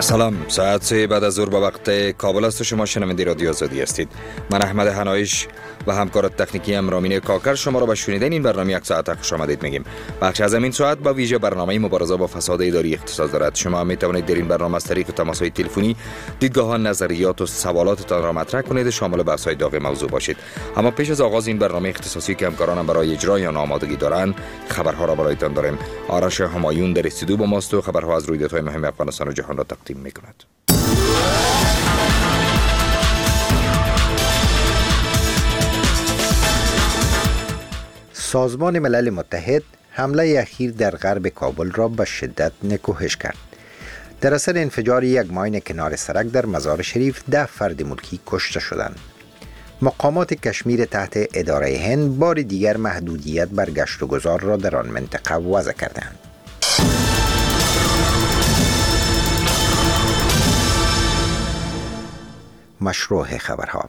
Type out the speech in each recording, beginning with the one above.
سلام، ساعت 3 بعد از ظهر به وقت کابل است و شما شنونده رادیو آزادی هستید. من احمد حنایش و همکار تکنیکی ام رامین کاکر شما را به شنیدن این برنامه یک ساعت خوش آمدید میگیم. بخش از این ساعت با ویژه برنامه مبارزه با فساد اداری اختصاص دارد. شما می توانید در این برنامه از طریق تماس‌های تلفنی دیدگاه‌ها، نظریات و سوالاتتان را مطرح کنید، شامل بحث‌های داغ موضوع باشید. اما پیش از آغاز این برنامه اختصاصی که همکارانم برای اجرای آن آمادگی دارند، خبرها را برایتان داریم. آرش همایون در استودیو با ماست و خبرها از رویدادهای مهم افغانستان و جهان را تقدیم می‌کند. سازمان ملل متحد حمله اخیر در غرب کابل را به شدت نکوهش کرد. در اثر انفجار یک ماین کنار سرک در مزار شریف 10 فرد ملکی کشته شدند. مقامات کشمیر تحت اداره هند بار دیگر محدودیت بر گشت و گذار را در آن منطقه وضع کردند. مشروع خبرها.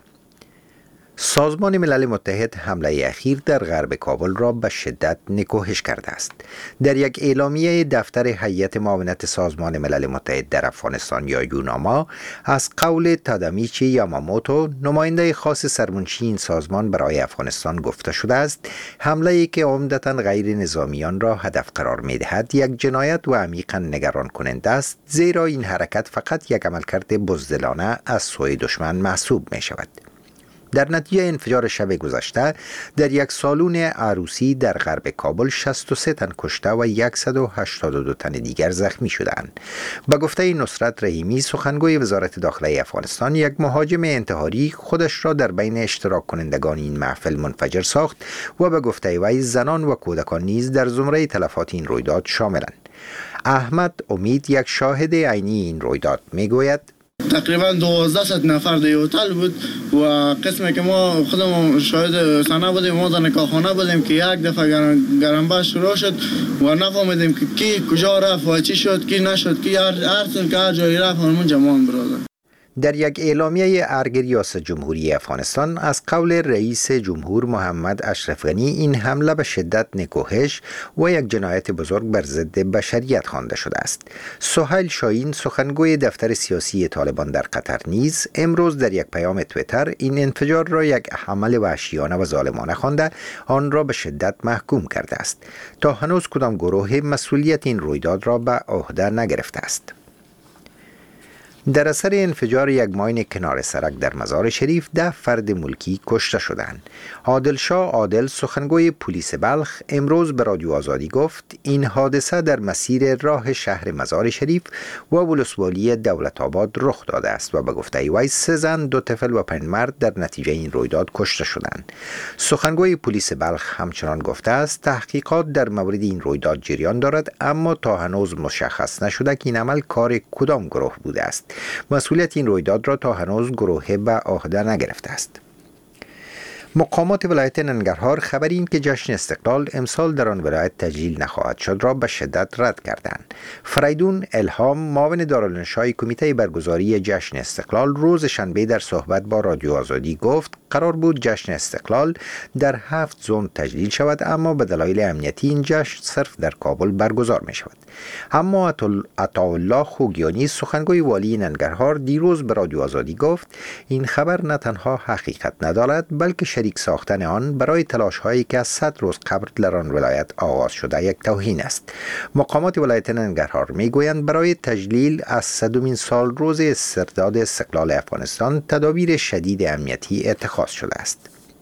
سازمان ملل متحد حمله اخیر در غرب کابل را به شدت نکوهش کرده است. در یک اعلامیه دفتر هیئت معاونت سازمان ملل متحد در افغانستان یا یوناما از قول تادامیچی یاماموتو، نماینده خاص سرمنشی این سازمان برای افغانستان، گفته شده است حمله‌ای که عمدتاً غیر نظامیان را هدف قرار می‌دهد یک جنایت و عمیقاً نگران کننده است، زیرا این حرکت فقط یک عملکرد بزدلانه از سوی دشمن محسوب می‌شود. در نتیجه انفجار شب گذشته در یک سالن عروسی در غرب کابل 63 تن کشته و 182 تن دیگر زخمی شدند. به گفته نصرت رحیمی، سخنگوی وزارت داخله افغانستان، یک مهاجم انتحاری خودش را در بین اشتراک کنندگان این محفل منفجر ساخت و به گفته وی زنان و کودکان نیز در زمره تلفات این رویداد شاملند. احمد امید، یک شاهد عینی این رویداد، میگوید تقریبا 1200 نفر در هتل بود و قسمی که ما خودمون شاهد صحنه بودیم، ما در نکاحخانه بودیم که یک دفعه گرمباش شروع شد و نفهمیدیم که کی کجا رفت و چی شد، کی نشد، کی هر که هر جایی رفت همون جمان برادر. در یک اعلامیه ارگ ریاست جمهوری افغانستان از قول رئیس جمهور محمد اشرف غنی، این حمله به شدت نکوهش و یک جنایت بزرگ بر ضد بشریت خوانده شده است. سهیل شاهین، سخنگوی دفتر سیاسی طالبان در قطر، نیز امروز در یک پیام توییتر این انفجار را یک عمل وحشیانه و ظالمانه خوانده آن را به شدت محکوم کرده است. تا هنوز کدام گروه مسئولیت این رویداد را به عهده نگرفته است. در اثر انفجار یک ماین کنار سرک در مزار شریف 10 فرد ملکی کشته شدند. عادل شاه عادل، سخنگوی پلیس بلخ، امروز به رادیو آزادی گفت این حادثه در مسیر راه شهر مزار شریف و ولسوالی دولت آباد رخ داده است و به گفته وی 3 زن، 2 طفل و 5 مرد در نتیجه این رویداد کشته شدند. سخنگوی پلیس بلخ همچنان گفته است تحقیقات در مورد این رویداد جریان دارد، اما تا هنوز مشخص نشده که این عمل کار کدام گروه بوده است. مسئولیت این رویداد را تا هنوز گروه به عهده نگرفته است. مقامات ولایت ننگرهار خبر این که جشن استقلال امسال در آن ولایت تجلیل نخواهد شد را به شدت رد کردند. فریدون الهام، معاون دارالانشای کمیته برگزاری جشن استقلال، روز شنبه در صحبت با رادیو آزادی گفت قرار بود جشن استقلال در 7 زون تجلیل شود، اما به دلایل امنیتی این جشن صرف در کابل برگزار می شود. اما عطاالله خوگیانی، سخنگوی والی ننگرهار، دیروز به رادیو آزادی گفت این خبر نه تنها حقیقت ندارد بلکه شریک ساختن آن برای تلاش هایی که از 100 روز قبل در آن ولایت آغاز شده یک توهین است. مقامات ولایت ننگرهار میگویند برای تجلیل از 100مین سال روز استرداد استقلال افغانستان تدابیر شدید امنیتی اتخاذ شده است.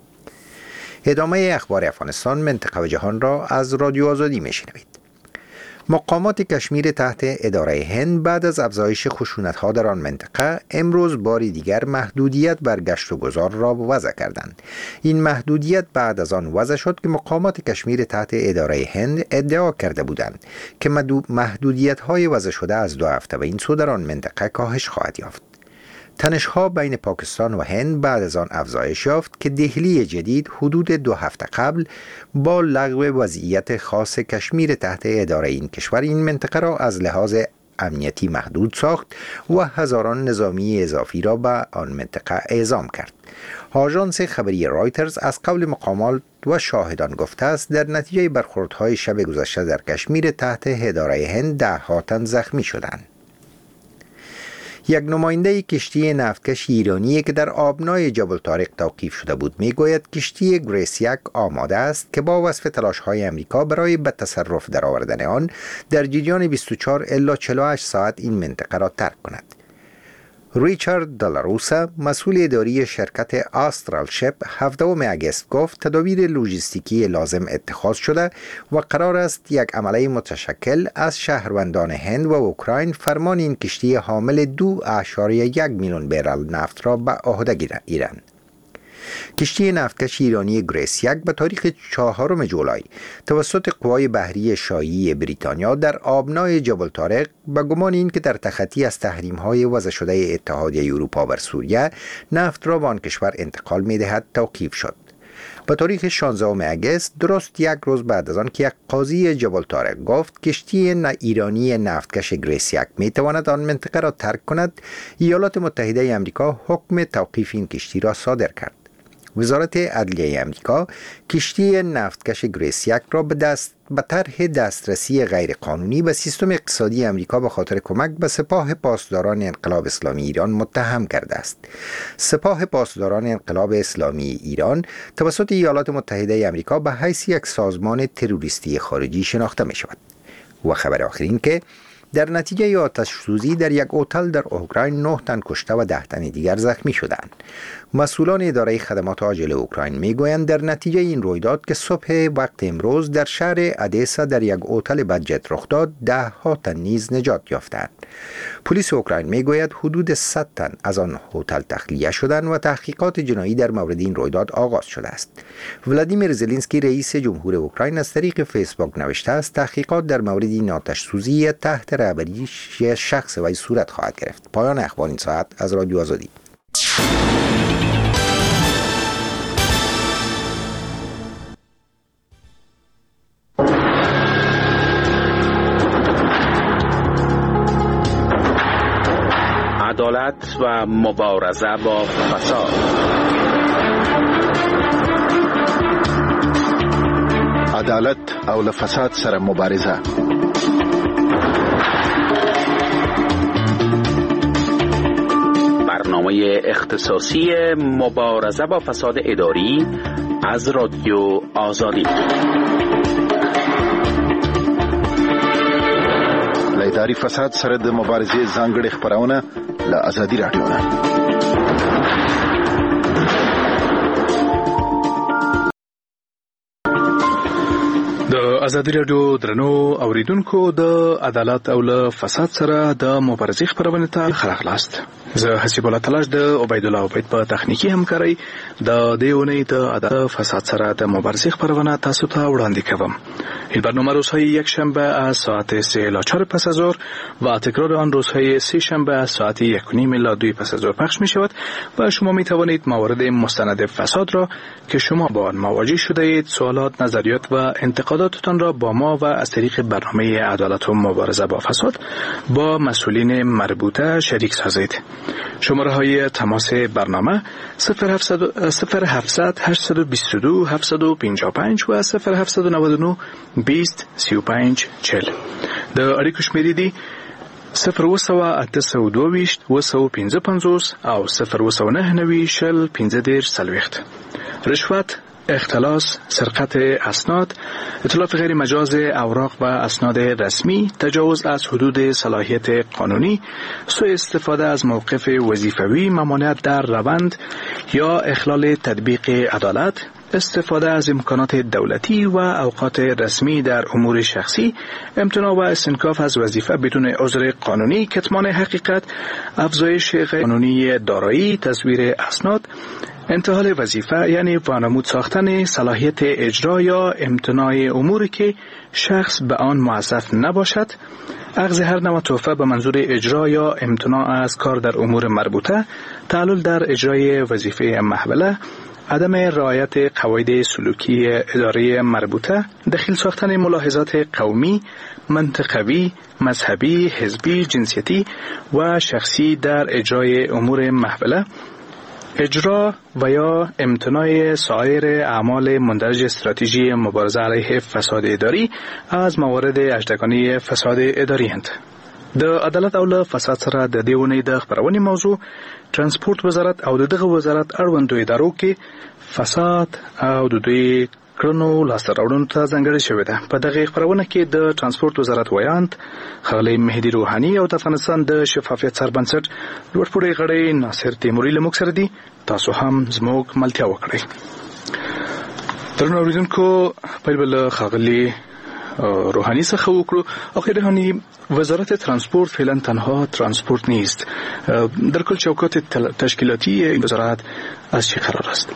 ادامه اخبار افغانستان، منطقه و جهان را از رادیو آزادی میشنوید. مقامات کشمیر تحت اداره هند بعد از افزایش خشونت‌ها در آن منطقه امروز باری دیگر محدودیت بر گشت و گذار را وضع کردند. این محدودیت بعد از آن وضع شد که مقامات کشمیر تحت اداره هند ادعا کرده بودند که محدودیت‌های وضع شده از 2 هفته به این سو در آن منطقه کاهش خواهد یافت. تنش‌ها بین پاکستان و هند بعد از آن افزایش یافت که دهلی جدید حدود 2 هفته قبل با لغو وضعیت خاص کشمیر تحت اداره این کشور این منطقه را از لحاظ امنیتی محدود ساخت و هزاران نظامی اضافی را به آن منطقه اعزام کرد. آژانس خبری رایترز از قول مقامات و شاهدان گفته است در نتیجه برخوردهای شب گذشته در کشمیر تحت اداره هند 10 تن زخمی شدند. یک نماینده کشتی نفتکش ایرانی که در آبنای جبل طارق توقیف شده بود میگوید کشتی گریس یک آماده است که با وصف تلاش‌های امریکا برای به تصرف درآوردن آن در جریان 24 الی 48 ساعت این منطقه را ترک کند. ریچارد دلاروسا مسئول اداری شرکت آسترال شپ 17 اگست گفت تدابیر لوجستیکی لازم اتخاذ شده و قرار است یک عمله متشکل از شهروندان هند و اوکراین فرمان این کشتی حامل 2.1 میلیون برل نفت را به عهده گیرند. کشتی نفتکش ایرانی گریس یک به تاریخ 4 جولای توسط قوای بحری شاهی بریتانیا در آبنای جبل طارق به گمان این که در تخطی از تحریم‌های وضع شده اتحادیه اروپا بر سوریه نفت را به آن کشور انتقال می‌دهد توقیف شد. به تاریخ 16 اگست درست یک روز بعد از آن که یک قاضی جبل طارق گفت کشتی ایرانی نفتکش گریس یک می‌تواند آن منطقه را ترک کند، ایالات متحده آمریکا حکم توقیف این کشتی را صادر کرد. وزارت عدلیه آمریکا کشتی نفتکش گریس یک را به طرح دسترسی غیرقانونی به سیستم اقتصادی آمریکا به خاطر کمک به سپاه پاسداران انقلاب اسلامی ایران متهم کرده است. سپاه پاسداران انقلاب اسلامی ایران توسط ایالات متحده آمریکا به حیث یک سازمان تروریستی خارجی شناخته می شود. و خبر آخرین که در نتیجه آتش سوزی در یک هتل در اوکراین 9 تن کشته و 10 تن دیگر زخمی شدند. مسئولان اداره خدمات عاجل اوکراین میگویند در نتیجه این رویداد که صبح وقت امروز در شهر ادسا در یک هتل بادجت رخ داد 10 تن نیز نجات یافتند. پلیس اوکراین میگوید حدود 100 تن از آن هتل تخلیه شدند و تحقیقات جنایی در مورد این رویداد آغاز شده است. ولادیمیر زلنسکی رئیس جمهور اوکراین از طریق فیسبوک نوشته است تحقیقات در مورد این آتش سوزی تحت رهبری شخص وی صورت خواهد گرفت. پایان اخبار این ساعت از رادیو آزادی. عدالت و مبارزه با فساد. عدالت او له فساد سره مبارزه. برنامه اختصاصی مبارزه با فساد اداری از رادیو آزادی. له اداري فساد سره د مبارزې ځانګړي خبرونه له آزادي رادیو نه. د آزادي رادیو درنو اوریدونکو د عدالت او له فساد سره د مبارزې خبرونه ته خلاص. زه حسیب الله تلاش د عبید الله عبید په تخنیکی همکاري د دیونی د عدالت فساد سره د مبارزې خبرونه تاسو ته وړاندې کوم. این برنامه روزهای یک شنبه از ساعت 3 الی 4 پس از ظهر و تکرار آن روزهای سه شنبه از ساعت 1:30 الی 2 پس از ظهر پخش می شود و شما می توانید موارد مستند فساد را که شما با آن مواجه شده اید سوالات، نظریات و انتقاداتتان را با ما و از طریق برنامه عدالت و مبارزه با فساد با مسئولین مربوطه شریک سازید. شماره های تماس برنامه 0700 822 755 و 0799 20 35 40. د اړیکو شمیرې دي 02822 255 او 02990 رشوت، اختلاس، سرقت اسناد، اتلاف غیر مجاز اوراق و اسناد رسمی، تجاوز از حدود صلاحیت قانونی، سوء استفاده از موقف وظیفوی، ممانعت در روند یا اخلال تطبیق عدالت، استفاده از امکانات دولتی و اوقات رسمی در امور شخصی، امتناع و استنکاف از وظیفه بدون عذر قانونی، کتمان حقیقت، افزایش قانونی دارایی، تزویر اسناد، انتحال وظیفه یعنی وانمود ساختن صلاحیت اجرا یا امتناع اموری که شخص به آن موظف نباشد، اخذ هر نوع تحفه به منظور اجرا یا امتناع از کار در امور مربوطه، تعلل در اجرای وظیفه محوله، عدم رعایت قواعد سلوکی اداره مربوطه، دخیل ساختن ملاحظات قومی، منطقوی، مذهبی، حزبی، جنسیتی و شخصی در اجرای امور محوله، اجرا و یا امتناع سایر اعمال مندرج استراتژی مبارزه علیه فساد اداری از موارد اژدگانی فساد اداری اند. د عدالت او له فساد سره د دې ونې د خبرونې موضوع ترانسپورت وزارت او دغه وزارت اړوندو ادارو کې فساد او د دوی کړنو لاسته راوړنو ته ځانګړې شوې ده. په دغه خبرونه کې د ترانسپورت وزارت ویاند ښاغلی مهدي روحاني او د افغانستان د شفافیت سربنسټ لوړپوړی غړی ناصر تیموري له موږ سره دي. تاسو هم زموږ ملتیا وکړئ. درنو اوریدونکو، پیل به له ښاغلي روحانی څخه وکړو. آقای روحانی، وزارت ترانسپورت فعلا تنها ترانسپورت نیست. در کل چوکات تشکیلاتی این وزارت از چه قرار است؟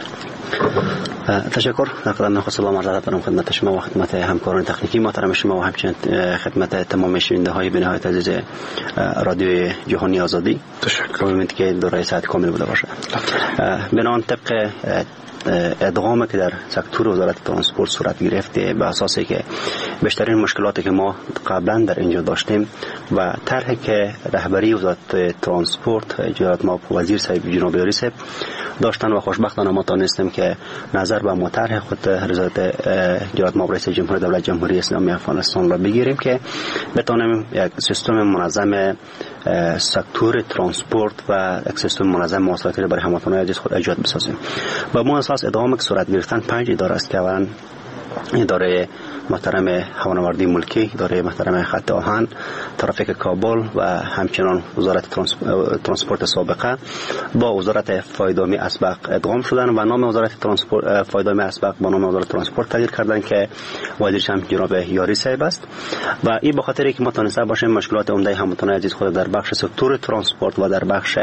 تشکر. نقدم خود سلام عرض دارم خدمت شما و خدمت همکاران تکنیکی محترم شما و همچنین خدمت تمام شنونده های بینهایت عزیز رادیو جهانی آزادی. تشکر. امیدوارم که دوره ساعت کامل بوده باشه. بنابراین طبق ادغامی که در سکتور وزارت ترانسپورت صورت گرفته به اساسی که بیشترین مشکلاتی که ما قبلا در اینجا داشتیم و طرحی که رهبری وزارت ترانسپورت جناب ما وزیر صاحب جناب یاری صاحب داشتن و خوشبختانه ما تانستیم که نظر به مطرح خود وزارت جناب ما رئیس جمهور دولت جمهوری اسلامی افغانستان را بگیریم که بتونیم یک سیستم منظم سکتور ترانسپورت و یک سیستم منظم مواصلاتی برای هموطنان عزیز خود ایجاد بسازیم. و ما اساس ادامه که صورت گرفتن 5 اداره است که اولا اداره محترم هوانوردی ملکی، اداره محترم خط آهن، ترافیک کابل و همچنان وزارت ترانسپورت سابقه با وزارت فایدامی اسبق ادغام شدن و نام وزارت ترانسپورت فایدامی اسبق با نام وزارت ترانسپورت تغییر کردن که وزیرش هم جناب یاری صاحب است. و این به خاطر اینکه ما تونسته باشیم مشکلات عمده هموطنان عزیز خود در بخش سکتور ترانسپورت و در بخش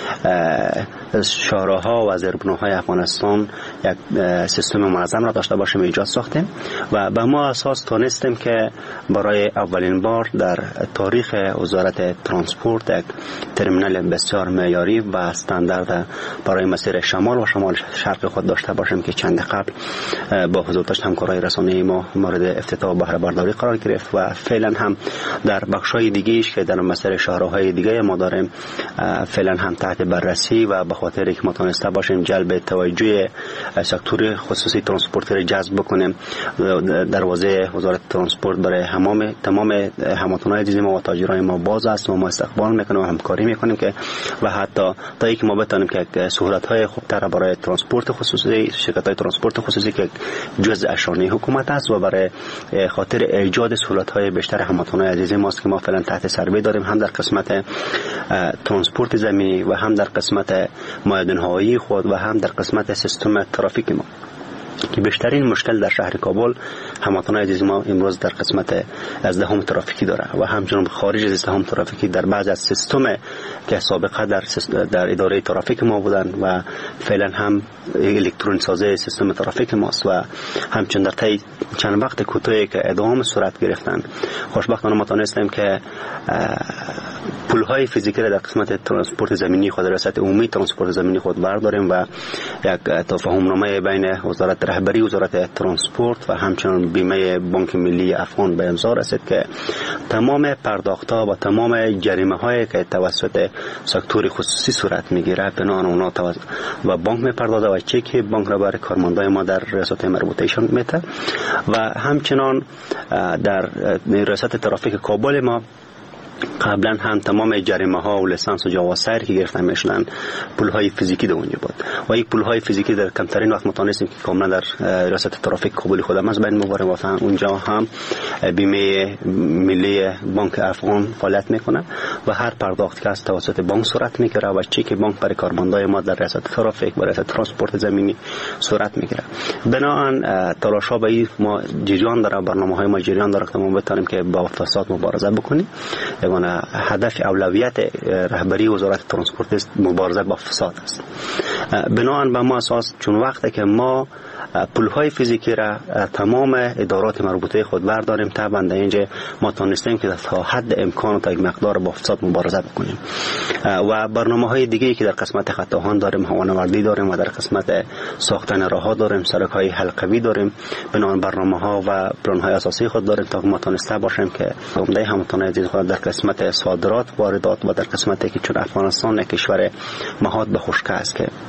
شهرها و زیربناهای افغانستان یک سیستم منظم را داشته باشیم ایجاد ساختیم و به ما اساس تونستیم که برای اولین بار در تاریخ وزارت ترانسپورت یک ترمینال بسیار معیاری و استاندارد برای مسیر شمال و شمال شرق خود داشته باشیم که چند قبل با حضور داشت همکارای رسانه‌ای ما مورد افتتاح و بهره برداری قرار گرفت و فعلا هم در بخش‌های دیگه‌ایش که در مسیر شهرهای دیگه ما داریم فعلا هم تحت بررسی و به خاطر اینکه ما تونسته باشیم جلب توجه سکتور خصوصی ترانسپورت را جذب بکنیم، دروازه وزارت ترانسپورت برای تمام هموطنان عزیز ما و تاجرای ما باز است و ما استقبال میکنیم و همکاری میکنیم که و حتی تا اینکه ما بتونیم که سهولت‌های خوبتر برای ترانسپورت خصوصی شرکت‌های ترانسپورت خصوصی که جزء اشانه حکومت است و برای خاطر ایجاد سهولت‌های بیشتر هموطنان عزیز ماست که ما فعلا تحت سروی داریم، هم در قسمت ترانسپورت زمینی و هم در قسمت مایدان هوایی خود و هم در قسمت سیستم ترافیک ما که بیشترین مشکل در شهر کابل هموطنان عزیز ما امروز در قسمت ازدحام ترافیکی داره و همچنین خارج از ازدحام ترافیکی در بعض از سیستم که سابقه در اداره ترافیک ما بودن و فعلا هم الکترونیک سازی سیستم ترافیک ماست و همچنین در طی چند وقت کوتاهی که ادغام صورت گرفتن خوشبختانه ما تونستیم که پول‌های فیزیکی را در قسمت ترانسپورت زمینی خود ریاست عمومی ترانسپورت زمینی خود برداریم و یک تفاهم‌نامه بین رهبری وزارت ترانسپورت و همچنین بیمه بانک ملی افغان به امضا رسید که تمام پرداخت‌ها و تمام جریمه‌هایی که توسط سکتور خصوصی صورت می‌گیره بنا اونا و بانک می‌پردازه و چک بانک را برای کارمندان ما در ریاست مربوطه‌شان میده و همچنین در ریاست ترافیک کابل ما قبلا هم تمام جریمه ها و لیسانس و جواز سیر که گرفته میشدن پول های فیزیکی در اونجا بود و این پول های فیزیکی در کمترین وقت متونستیم که کاملا در ریاست ترافیک کابل خودم از بین مبارم و اونجا هم بیمه ملی بانک افغان فعالیت میکنه و هر پرداخت که از توسط بانک صورت میگیره و چک بانک برای کارمندای ما در ریاست ترافیک و ریاست ترانسپورت زمینی صورت میگیره. بنابراین تلاش‌ها به ما جریان داره، برنامه‌های ما جریان داره که ما بتونیم که با فساد مبارزه بکنیم. هدف اولویت رهبری وزارت ترانسپورت است مبارزه با فساد است. بنابراین به ما اساس چون وقتی که ما پول‌های فیزیکی را تمام ادارات مربوطه خود برداریم تا بنده اینجا ما تونستیم که تا حد امکان تا یک مقدار با فساد مبارزه بکنیم و برنامه‌های دیگه‌ای که در قسمت خط آهن داریم، هوانوردی داریم و در قسمت ساختن راه‌ها داریم، سرک‌های حلقوی داریم، بنابراین برنامه‌ها و پلن‌های اساسی خود داریم تا ما تونسته باشیم که عمده هموطنان عزیز خود در قسمت صادرات، واردات و در قسمتی که چون افغانستان یک کشور مهاد به خشکی است که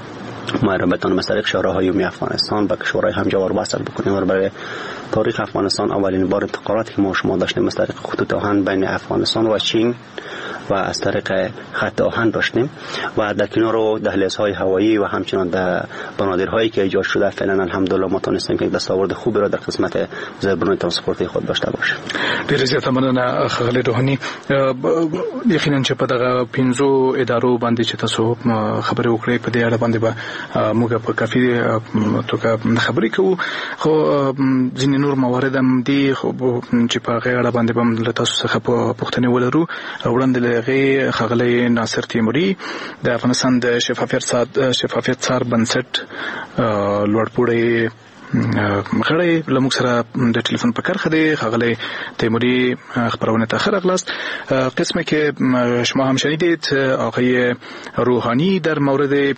ما را بتوانیم از طریق شوراهای عمومی افغانستان با شورای همجوار وصل بکنیم و برای تاریخ افغانستان اولین بار انتقالاتی که ما شما داشتیم از طریق خطوط آهن بین افغانستان و چین و از طریق خط آهن داشتیم و در کنار دهلیزهای هوایی و همچنان در بنادرهایی که ایجاد شده فعلا الحمدلله ما تونستیم که دستاورد خوبی را در قسمت زیربنای ترانسپورتی خود داشته باشیم. ډیر زیات مننه خغلی روحانی. یقینا چې په دغه 15 ادارو باندې چې تاسو خبرې وکړې په دې اړه باندې به موږ په کافي توګه خبرې کوو، خو ځینې نور موارد هم دي چې په هغه اړه باندې به له تاسو څخه پوښتنې ولرو. وړاندې له هغې ښاغلی ناصر تیموري د افغانستان د شفافیت څار بنسټ لوړپوړی غړی له موږ سره د ټلیفون په کرخه دی. ښاغلی تیموری خبرونه ته ښه راغلاست. قسمی که شما هم شنیدید آقای روحانی در مورد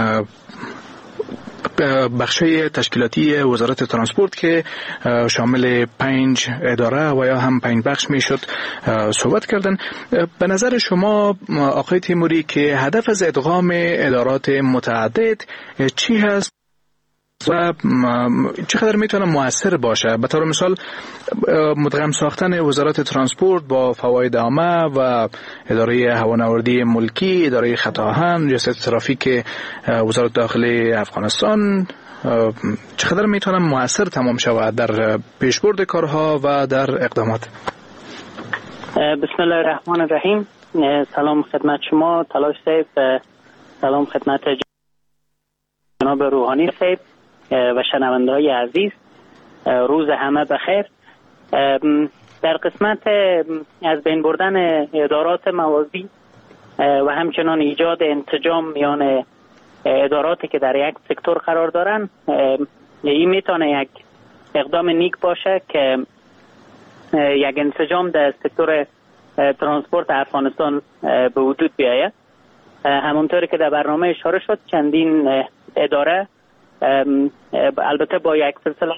بخشای تشکیلاتی وزارت ترانسپورت که شامل 5 اداره و یا هم 5 بخش میشد صحبت کردن. به نظر شما آقای تیموری که هدف از ادغام ادارات متعدد چی هست و چقدر میتونه مؤثر باشه؟ به طور مثال مدغم ساختن وزارت ترانسپورت با فواید عامه و اداره هوانوردی ملکی، اداره خط آهن، ریاست ترافیک وزارت داخلی افغانستان چقدر میتونه مؤثر تمام شود در پیشبرد کارها و در اقدامات؟ بسم الله الرحمن الرحیم. سلام خدمت شما تلاش صاحب، سلام خدمت جناب روحانی صاحب و شنونده‌های عزیز. روز همه بخیر. در قسمت از بین بردن ادارات موازی و همچنان ایجاد انسجام میان اداراتی که در یک سکتور قرار دارن، این میتونه یک اقدام نیک باشه که یک انسجام در سکتور ترانسپورت افغانستان به وجود بیاید. همونطوری که در برنامه اشاره شد چندین اداره البته با یک سلسله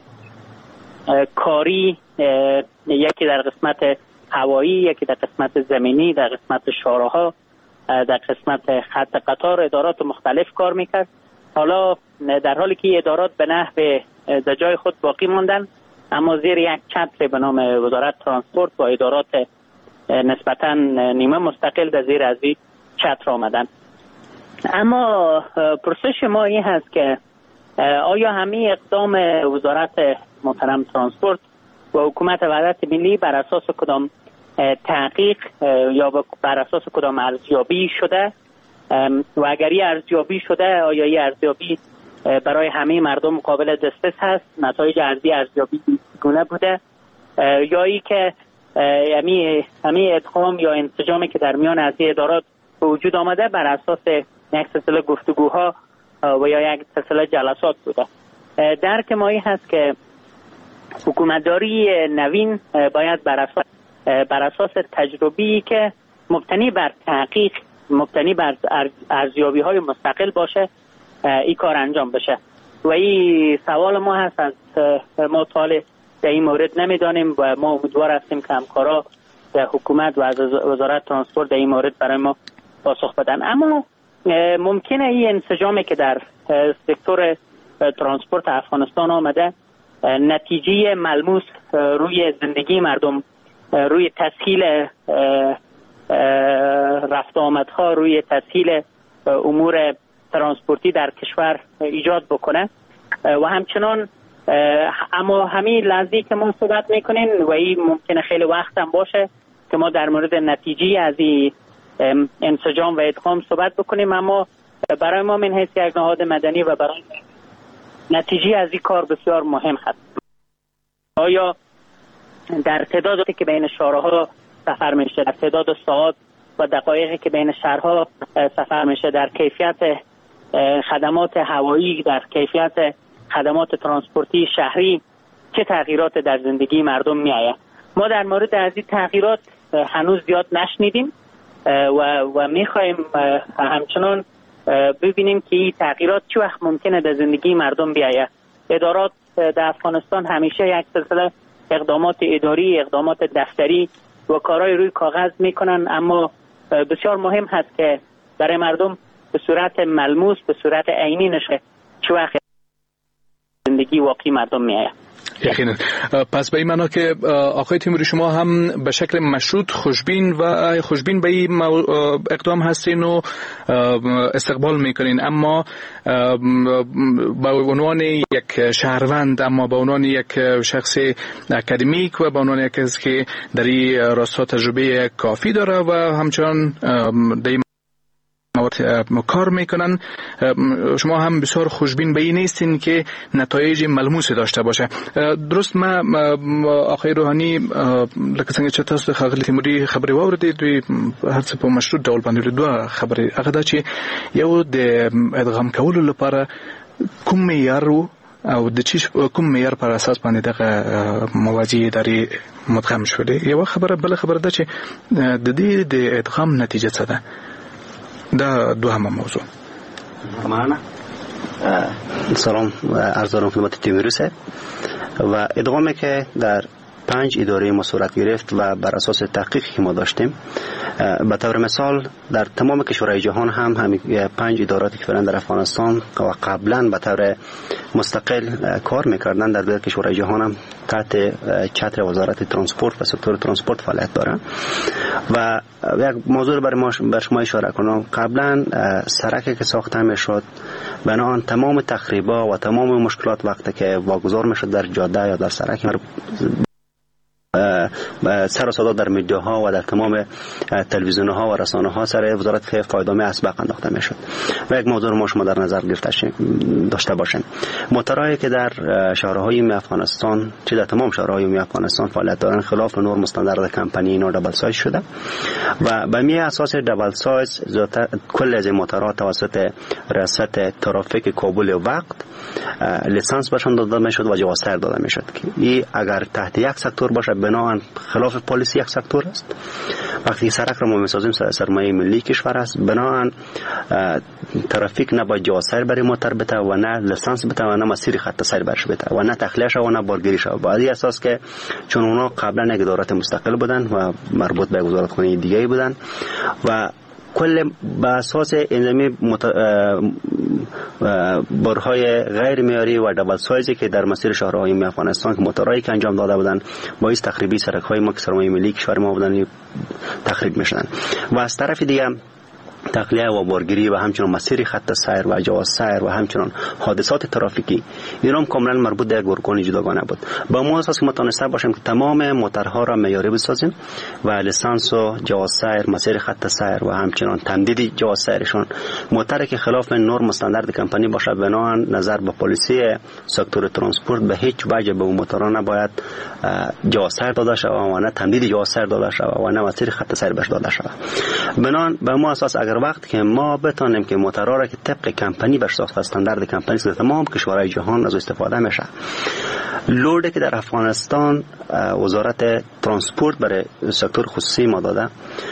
کاری، یکی در قسمت هوایی، یکی در قسمت زمینی، در قسمت شاهراها، در قسمت خط قطار ادارات مختلف کار میکرد. حالا در حالی که ادارات به نحو در جای خود باقی ماندن، اما زیر یک چتر به نام وزارت ترانسپورت با ادارات نسبتاً نیمه مستقل در زیر از این چتر آمدن. اما پرسش ما این هست که آیا همه اقدام وزارت محترم ترانسپورت و حکومت وحدت ملی بر اساس کدام تحقیق یا بر اساس کدام ارزیابی شده و اگر این ارزیابی شده آیا این ارزیابی برای همه مردم قابل دسترس هست؟ نتایج ارزیابی گونه بوده یا ای که همه ادغام یا انسجامی که در میان از ادارات به وجود آمده بر اساس یک سلسله گفتگوها و یا یک سلسله جلسات بوده؟ درک ما این هست که حکومتداری نوین باید بر اساس تجربی که مبتنی بر تحقیق، مبتنی بر ارزیابی های مستقل باشه این کار انجام بشه. و این سوال ما هست، از ما طالع در این مورد نمیدانیم و ما امیدوار هستیم که همکارا در حکومت و از وزارت ترانسپورت در این مورد برای ما پاسخ بدن. اما ممکنه این انسجامی که در سکتور ترانسپورت افغانستان آمده نتیجه ملموس روی زندگی مردم، روی تسهیل رفت آمدها، روی تسهیل امور ترانسپورتی در کشور ایجاد بکنه و همچنان اما همین لحظه‌ای که ما صحبت میکنیم و این ممکنه خیلی وقت هم باشه که ما در مورد نتیجه از این انسجام و ادغام صحبت بکنیم، اما برای ما من حیث یک نهاد مدنی و برای نتیجه از این کار بسیار مهم هست. آیا در تعدادی که بین شهرها سفر میشه، در تعداد ساعات و دقایقی که بین شهرها سفر میشه، در کیفیت خدمات هوایی، در کیفیت خدمات ترانسپورتی شهری چه تغییرات در زندگی مردم میآید؟ ما در مورد از این تغییرات هنوز زیاد نشنیدیم و میخوایم همچنان ببینیم که این تغییرات چه وقت ممکنه در زندگی مردم بیاید. ادارات در افغانستان همیشه یک سلسله اقدامات اداری، اقدامات دفتری و کارهای روی کاغذ میکنن، اما بسیار مهم هست که برای مردم به صورت ملموس، به صورت عینی نشه چه وقت زندگی واقعی مردم میآید. یقینا. پس به این معنا که آقای تیموری شما هم به شکل مشروط خوشبین به این اقدام هستین و استقبال میکنین، اما به عنوان یک شهروند، اما به عنوان یک شخص اکادمیک و به عنوان یک کسی که در این راستا تجربه کافی داره و همچنان در کار میکنن، شما هم بسیار خوشبین به این نیستین که نتایج ملموسی داشته باشه. درست ما آقای روحانی لکه څنګه چې تاسو د ښاغلي تیموري خبرې واورېدې، دوی هر څه په مشروط ډول باندې دوه خبرې، هغه دا چې یو د ادغام کولو لپاره کوم معیار او د کوم معیار پر اساس باندې دغه مواضیع اداري مدغم شولې، یو خبره. بل خبره ده چې د دې د ادغام نتیجه څه ده؟ دا دوهمه موضوع. معنا سلام عرض دارم خدمت تیموری صاحب. و ادغامی که در 5 اداره ما صورت گرفت و بر اساس تحقیقی که ما داشتیم، به طور مثال در تمام کشورهای جهان هم همین 5 اداراتی که فعلا در افغانستان و قبلا به طور مستقل کار میکردن در دیگر کشورهای جهان هم تحت چتر وزارت ترانسپورت و سکتور ترانسپورت فعالیت دارن. و یک موضوع بر شما اشاره کنم، قبلا سرکی که ساخته میشد بنابراین تمام تخریبا و تمام مشکلات وقتی که واگذار میشد در جاده یا در سرک سر و صدا در میدیاها و در تمام تلویزیون‌ها و رسانه‌ها سر وزارت فایدامه اسبق انداخته میشد. و یک موضوع ما شما در نظر داشته باشیم، موتورایی که در شهرهای عمومی افغانستان، چه در تمام شهرهای عمومی افغانستان فعالیت دارند، خلاف نرم استاندارد کمپانی اینا دبل سایز شده و به می اساس دبل سایز کل از موتورها توسط ریاست ترافیک کابل وقت لیسانس برشان داده میشد و جواز داده میشد که این اگر تحت یک سکتور باشه بنابراین خلاف پالیسی یک سکتور است. وقتی سرک را ما میسازیم سرمایه ملی کشور است، بنابراین ترافیک نباید جواز سیر برای موتور بده و نه لیسانس بده و نه مسیر خط سیر برش بده و نه تخلیه و نه بارگیری شود. باید اساس که چون اونا قبلا یک ادارات مستقل بودن و مربوط به وزارتخانه دیگه بودن و کل به اساس انظامی بارهای غیر معیاری و دبل سایزی که در مسیر شهرهای عمومی افغانستان که موتورایی که انجام داده بودن باعث تخریبی سرک‌های ما که سرمایه ملی کشور ما بودن تخریب میشدن و از طرف دیگه تخلیه و بارگیری و همچنان مسیر خط سیر و جواز سیر و همچنان حادثات ترافیکی اینا هم کاملا مربوط به یک ارگان جداگانه بود. با ما اساس که ما تونسته باشیم که تمام موتورها را معیاری بسازیم و لیسانس و جواز سیر، مسیر خط سیر و همچنان تمدید جواز سیرشون، موتوری که خلاف نرم استاندارد کمپانی باشه بنابراین نظر به پالیسی سکتور ترانسپورت به هیچ وجه به اون موتورها نباید جواز سیر داده شود و نه تمدید جواز سیر داده شود و نه مسیر خط سیر بهش داده شود. بنابراین به ما اساس اگر وقت که ما بتانیم که موتورها را که طبق کمپانی بر ساخت استاندارد کمپانی در تمام کشورهای جهان از استفاده میشه، لودی که در افغانستان وزارت ترانسپورت برای سکتور خصوصی ما داده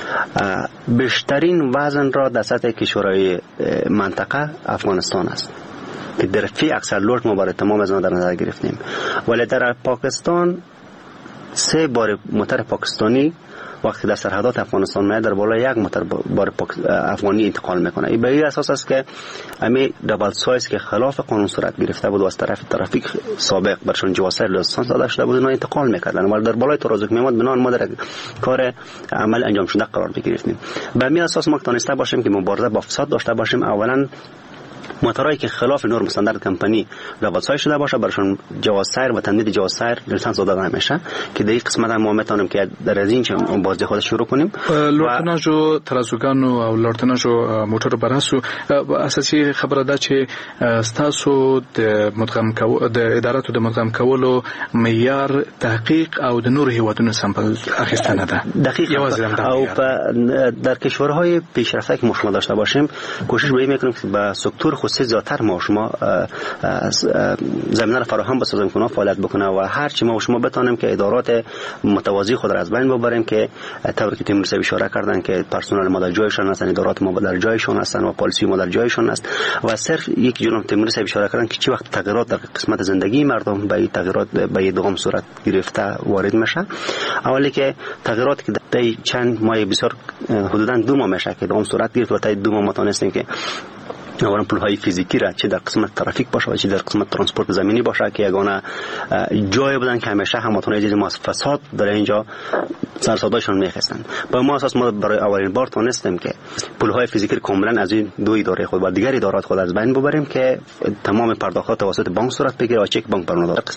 بیشترین وزن را در سطح کشورهای منطقه افغانستان است که در فی اکثر لود ما برای تمام از آن در نظر گرفتیم. ولی در پاکستان 3 بار موتور پاکستانی وقتی در سرحدات افغانستان میاد در بالای یک موتور بار افغانی انتقال میکنه. این به این اساس است که همین دبل سایز که خلاف قانون صورت گرفته بود و از طرف ترافیک سابق برشون جواز لیسانس داده شده بود، اینا انتقال میکردن ولی در بالای ترازک میاد بنان ما در کار عمل انجام شده قرار بگیریم. به همین اساس ما تونسته باشیم که مبارزه با فساد داشته باشیم. اولا موتورایی که خلاف نرم استاندارد کمپانی دبل سایز شده باشه برشون جواز سیر و تمدید جواز سیر لیسانس داده نمیشه که در این قسمت ما میتونیم که در از این بازده خود شروع کنیم. لورتناج و ترازوگان و لورتناج و موتور براسو اساسی خبره ده چې تاسو د مدغم کو د اداراتو د مدغم کولو معیار تحقیق او د نور هیوادونو سامپل اخیستنه ده دقیقاً. او در کشورهای پیشرفته که ما داشته باشیم کوشش به این میکنیم که با سکتور خصوصی زیاتر ما شما زمینه را فراهم بسازیم که اونا فعالیت بکنه و هر چی ما و شما بتونیم که ادارات متوازی خود را از بین ببریم که طوری که تیم اشاره کردن که پرسنل ما در جایشان هستن، ادارات ما در جایشان هستن و پالیسی ما در جایشان است و صرف یک جناب تیم اشاره کردن که چی وقت تغییرات در قسمت زندگی مردم به تغییرات به دوم صورت گرفته وارد میشه. اولی که تغییراتی که در چند ماه بسیار حدوداً 2 ماه میشه که دوم صورت گرفت و تا 2 ماه متونستیم که اولا پل‌های فیزیکی را چه در قسمت ترافیک باشه و چه در قسمت ترانسپورت زمینی باشه که یگانه جای بودن که همیشه هموطنان جدی ما فساد در اینجا سرسادایشان میخواستن. با ما اساس ما برای اولین بار تونستیم که پل‌های فیزیکی کاملا از این 2 اداره خود و دیگر ادارات خود از بین ببریم که تمام پرداختات توسط بانک صورت بگیره و چک بانک برنامه داره.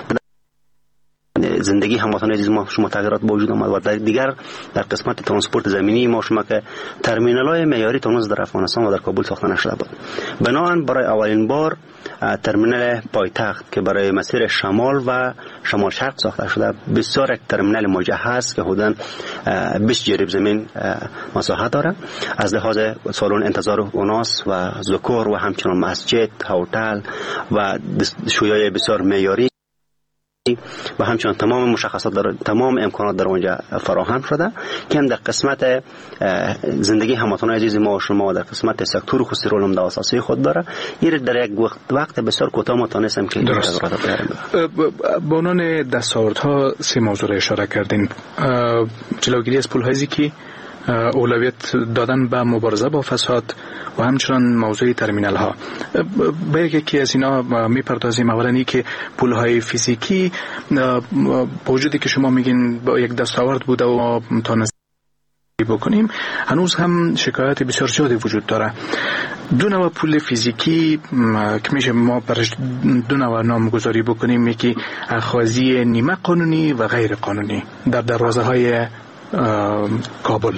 زندگی هموطنان عزیز ما شما تغییرات به وجود آمد و در دیگر در قسمت ترانسپورت زمینی ما شما که ترمینال‌های معیاری تونس در افغانستان و در کابل ساخته نشده بود. بنابراین برای اولین بار ترمینال پایتخت که برای مسیر شمال و شمال شرق ساخته شده بسیار یک ترمینال مجهز که حدوداً 20 جریب زمین مساحت داره. از لحاظ سالن انتظار اوناس و ذکر و همچنین مسجد، هتل و شویای بسیار معیاری و همچنین تمام مشخصات تمام امکانات در اونجا فراهم شده که هم در قسمت زندگی هموطنان عزیز ما و شما در قسمت سکتور خصوصی رول عمده اساسی خود داره. این در یک وقت بسیار کوتاه ما تونستیم که تغییرات بیاریم. به عنوان دستاوردها 3 موضوع را اشاره کردین: جلوگیری از پول‌های که اولویت دادن به مبارزه با فساد و همچنان موضوع ترمینال ها. به یکی از اینا میپردازیم. اولا که پول‌های فیزیکی با وجودی که شما میگین با یک دستاورد بوده و تونستیم بکنیم، هنوز هم شکایت بسیار زیادی وجود داره. 2 نوع پول فیزیکی که میشه ما برش 2 نوع نامگذاری بکنیم، یکی اخاذی نیمه قانونی و غیر قانونی در دروازه‌های کابل.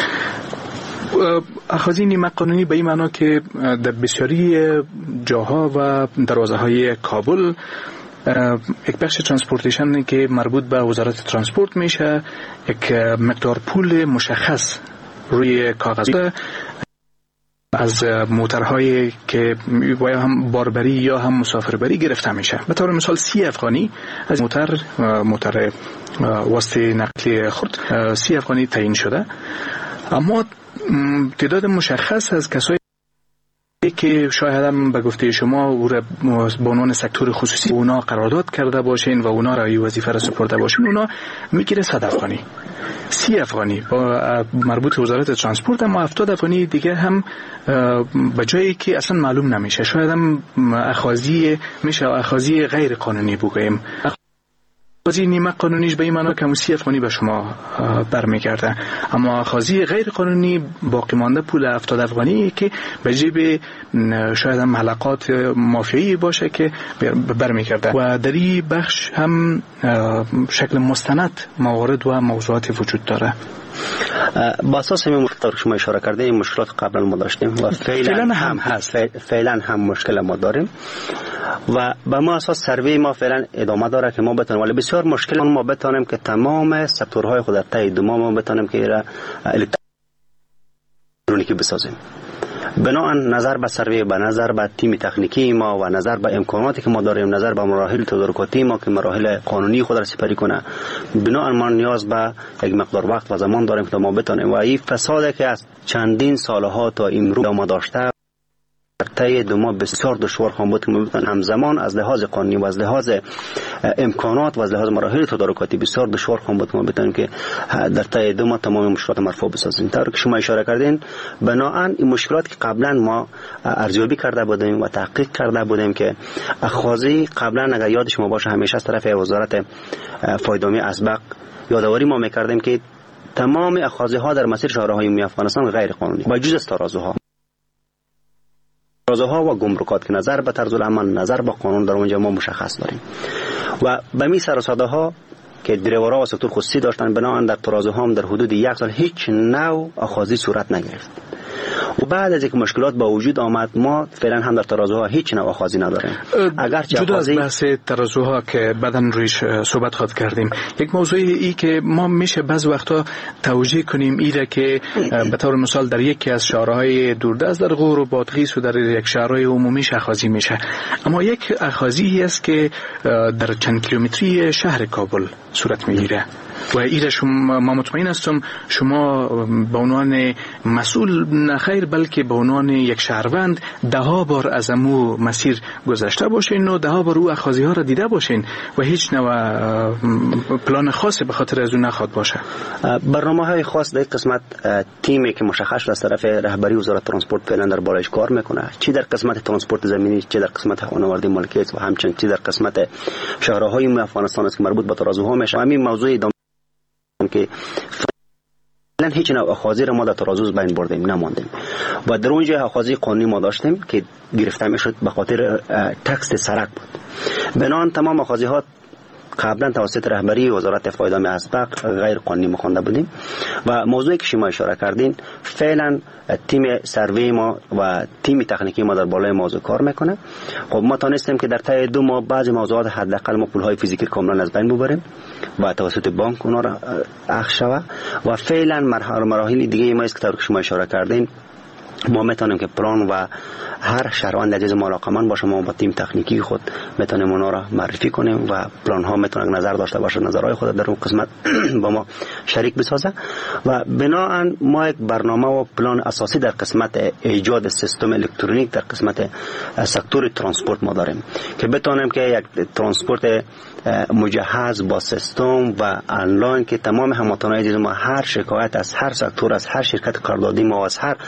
اخاذی نیمه قانونی به این معنا که در بسیاری جاها و دروازه های کابل یک بخش ترانسپورتیشن که مربوط به وزارت ترانسپورت میشه، یک مقدار پول مشخص روی کاغذ از موترهایی که یا هم باربری یا هم مسافربری گرفته میشه. به طور مثال 30 افغانی از موتر واسطه نقلیه خود 30 افغانی تعیین شده، اما تعداد مشخص از کسایی که شاید هم به گفته شما او را به عنوان سکتور خصوصی اونا قرارداد کرده باشین و اونا را این وظیفه را سپرده باشین، اونا میگیره 100 افغانی، 30 افغانی با مربوط به وزارت ترانسپورت، اما 70 افغانی دیگه هم به جایی که اصلا معلوم نمیشه. شاید هم اخاذی میشه اخاذی غیر قانونی بگوییم. اخاذی نیمه قانونیش به این معنا که 30 افغانی به شما برمیگرده، اما اخاذی غیر قانونی باقی مانده پول 70 افغانی که به جیب شاید هم حلقات مافیایی باشه که برمیگرده. و در این بخش هم شکل مستند موارد و موضوعات وجود داره. با اساس همین مشکلات شما اشاره کرده، این مشکلات قبلا ما داشتیم و فعلا هم هست، فعلا هم مشکل ما داریم و به ما اساس سروی ما فعلا ادامه داره که ما بتونیم، ولی بسیار مشکل ما بتونیم که تمام سکتورهای خود در طی 2 ماه ما بتونیم که ایرا الکترونیکی بسازیم. بنابراین نظر به سروی، به نظر به تیم تکنیکی ما و نظر به امکاناتی که ما داریم، نظر به مراحل تدارکاتی ما که مراحل قانونی خود را سپری کنه، بنابراین ما نیاز به یک مقدار وقت و زمان داریم که ما بتونیم و این فسادی که از چندین سالها تا امروز ما داشته در طی 2 ماه بسیار دشوار خواهد بود که ما بتونیم همزمان از لحاظ قانونی و از لحاظ امکانات و از لحاظ مراحل تدارکاتی بسیار دشوار خواهد بود که ما بتونیم که در طی 2 ماه تمام مشکلات مرفوع بسازیم. طوری که شما اشاره کردین، بنابراین این مشکلات که قبلا ما ارزیابی کرده بودیم و تحقیق کرده بودیم که اخاذی قبلا اگر یاد شما باشه همیشه از طرف وزارت فایدامی اسبق یادآوری ما میکردیم که تمام اخاذی ها در مسیر شهرهای عمومی افغانستان غیر قانونی و جز ترازوها و گمرکات که نظر به طرز العمل، نظر به قانون در اونجا ما مشخص داریم و به می سر و ساده ها که دریورها و سکتور خصوصی داشتن، بنابراین در ترازوها هم در حدود 1 سال هیچ نوع اخاذی صورت نگرفت و بعد از اینکه مشکلات با وجود آمد ما فعلا هم در ترازوها هیچ نوع آخذی نداریم. اگر جدا از بحث ترازوها که بعداً رویش صحبت خواهد کردیم، یک موضوع ای که ما میشه بعض وقتا توجیه کنیم ایره که به طور مثال در یکی از شهرهای دوردست در غور و بادغیس و در یک شهرهای عمومی اخاذی میشه، اما یک اخاذی است که در چند کیلومتری شهر کابل صورت میگیره و ایره ما مطمئن هستم شما به عنوان مسئول نخیر بلکه به عنوان یک شهروند ده ها بار از امو مسیر گذشته باشین و ده ها بار او اخاذی ها را دیده باشین و هیچ نوع پلان خاصی به خاطر از اون نخواد باشه. برنامه‌های خاص در قسمت تیمی که مشخص از طرف رهبری وزارت ترانسپورت فعلا در بالایش کار میکنه، چی در قسمت ترانسپورت زمینی، چی در قسمت خانواردگی مالکیت و همچنین چی در قسمت شهرهای افغانستان است که مربوط به ترازوها میشه. همین موضوع که فعلا هیچ نوع اخاذی را ما در ترازو بین بردیم نماندیم و در اونجا اخاذی قانونی ما داشتیم که گرفته میشد به خاطر تکس سرک بود. بنابراین تمام اخاذی ها قبلا توسط رهبری وزارت فایدام اسبق غیر قانونی مخوانده بودیم و موضوعی که شما اشاره کردین فعلا تیم سروی ما و تیم تکنیکی ما در بالای موضوع کار میکنه. خب ما تونستیم که در طی 2 ماه بعضی موضوعات حداقل ما پولهای فیزیکی کاملا از بین ببریم و توسط بانک اونا را اخذ شود و فعلا مراحل دیگه ما است که شما اشاره کردین ما میتونیم که پلان و هر شهروند عزیز ما علاقه‌مند باشه ما با تیم تکنیکی خود میتونیم اونا را معرفی کنیم و پلان ها میتونه نظر داشته باشه، نظرهای خود در اون قسمت با ما شریک بسازه و بناهن ما یک برنامه و پلان اساسی در قسمت ایجاد سیستم الکترونیک در قسمت سکتور ترانسپورت ما داریم که بتونیم که یک ترانسپورت مجهز با سیستم و آنلاین که تمام هموطنان عزیز ما هر شکایت از هر سکتور از هر شرکت کاردادی ما از هر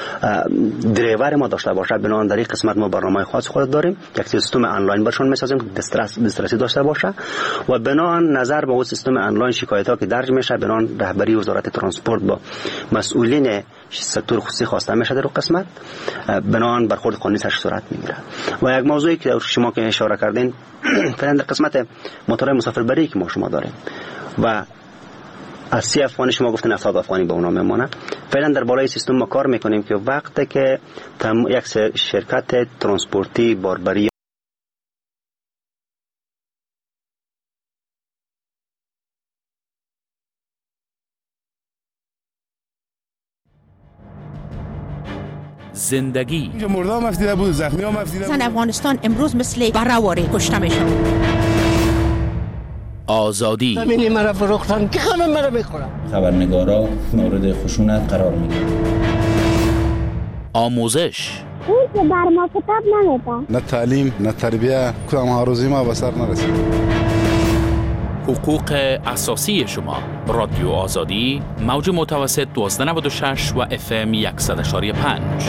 دریور ما داشته باشه. بنابراین در این قسمت ما برنامه خاص خود داریم، یک سیستم آنلاین برشون میسازیم که دسترسی داشته باشه و بنابراین نظر به اون سیستم آنلاین شکایت ها که درج میشه بنابراین رهبری وزارت ترانسپورت با مسئولین سکتور خصوصی خواسته میشه در اون قسمت بنابراین برخورد قانونی سرش صورت میگیره. و یک موضوعی که شما که اشاره کردین فعلا در قسمت موتورهای مسافربری که ما شما داریم و از 30 افغانی شما گفتن 70 افغانی به اونا میمونه. فعلا در بالای سیستم ما کار میکنیم که وقتی که یک شرکت ترانسپورتی باربری زندگی اینجا مردا مفیده بود، زخمی ها مفیده بود. افغانستان امروز مثل برآواره کشته میشه. آزادی زمینی مرا فروختن که خانم مرا میخورم. خبرنگارا مورد خشونت قرار میگیرن. آموزش اون که بر ما کتاب نمیده. نه تعلیم نه تربیه کدام ها روزی ما به سر نرسید. حقوق اساسی شما. رادیو آزادی موج متوسط 1296 و FM 100.5.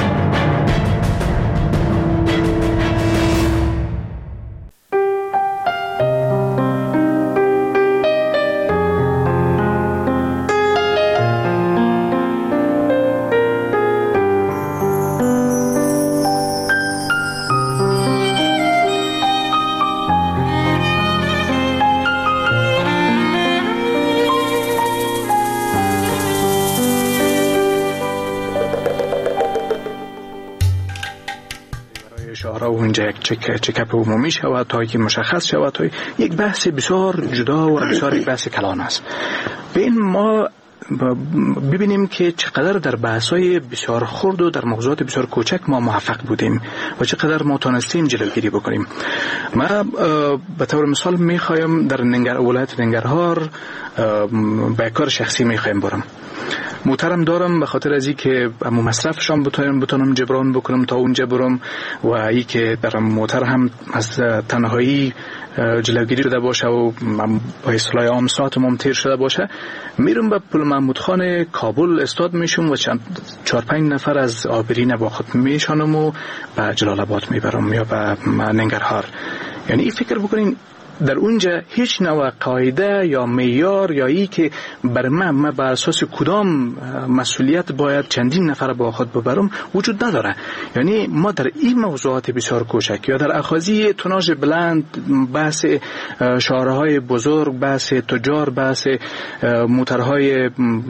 اونجا یک چکاپ عمومی شود تا که مشخص شود تا یک بحث بسیار جدا و بسیار یک بحث کلان است. به این ما ببینیم که چقدر در بحث‌های بسیار خرد و در موضوعات بسیار کوچک ما موفق بودیم و چقدر ما تونستیم جلوگیری بکنیم. ما به طور مثال میخوایم در ولایت ننگرهار به کار شخصی میخوایم برم. محترم دارم به خاطر از این که امو مصرفشان بتونم جبران بکنم تا اونجا برم و ای که در موتر هم از تنهایی جلوگیری شده باشه و با اصطلاح عام ساعتم تیر شده باشه میرم به پل محمود خان کابل استاد میشم و 4-5 نفر از آبرین با خود میشانم و به جلال آباد میبرم یا به ننگرهار. یعنی این فکر بکنین در اونجا هیچ نوع قاعده یا معیار یا ای که بر من بر اساس کدام مسئولیت باید چندین نفر با خود ببرم وجود نداره. یعنی ما در این موضوعات بسیار کوچک یا در اخاذی توناژ بلند، بحث شارع‌های بزرگ، بحث تجار، بحث موترهای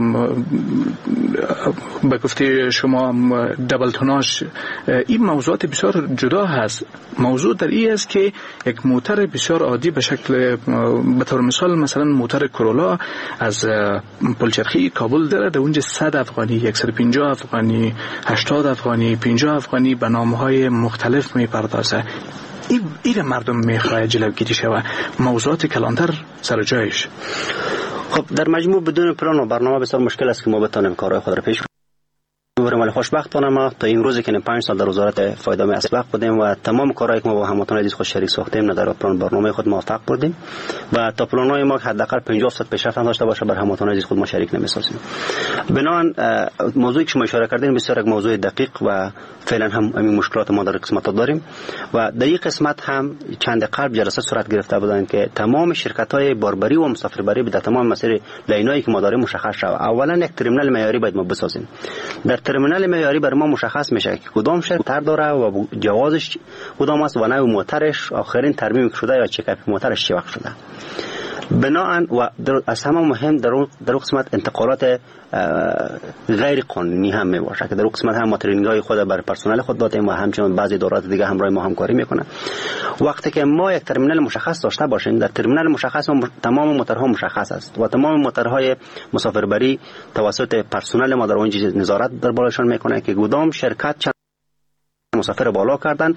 به گفته شما دبل توناژ، این موضوعات بسیار جدا هست. موضوع در این است که یک موتر بسیار عادی به شکل به طور مثال مثلا موتر کرولا از پلچرخی کابل داره، در اونجا 100 افغانی، 150 افغانی، 80 افغانی، 50 افغانی به نامهای مختلف میپردازه. این مردم میخواه جلوگیری شود، موضوعات کلانتر سر جایش. خب در مجموع بدون پلان و برنامه بسیار مشکل است که ما بتونیم کارهای خود را پیش بریم، ولی خوشبختانه ما تا این روزی که 5 سال در وزارت فایده اسبق بودیم و تمام کارهایی که ما با هموطنان عزیز خود شریک ساختیم در پلان برنامه خود موفق بودیم و تا پلان‌های ما حداقل 50% پیشرفت داشته باشه بر هموطنان عزیز خود ما شریک نمی‌سازیم. بنابراین موضوعی که شما اشاره کردین بسیار یک موضوع دقیق و فعلا هم همین مشکلات ما در قسمت داریم و در این قسمت هم چند قبل جلسه صورت گرفته بودند که تمام شرکت‌های باربری و مسافربری به تمام مسیر لینایی که ما داریم مشخص شود. اولا یک ترمینال معیاری باید ما بسازیم. در ترمینال معیاری بر ما مشخص میشه که کدام شرکت داره و جوازش کدام است و نوع موترش، آخرین ترمیم شده یا چکاپ موترش چه وقت شده. بناهن و از همه مهم در قسمت انتقالات غیر قانونی هم می باشه که در قسمت هم ما ترینینگ‌های خود بر پرسنل خود دادیم و همچنین بعضی ادارات دیگه همراه ما همکاری میکنن. وقتی که ما یک ترمینال مشخص داشته باشیم، در ترمینال مشخص تمام موترها مشخص است و تمام موترهای مسافربری توسط پرسنل ما در اونجا نظارت در بالاشون میکنه که کدام شرکت چند مسافر بالا کردن.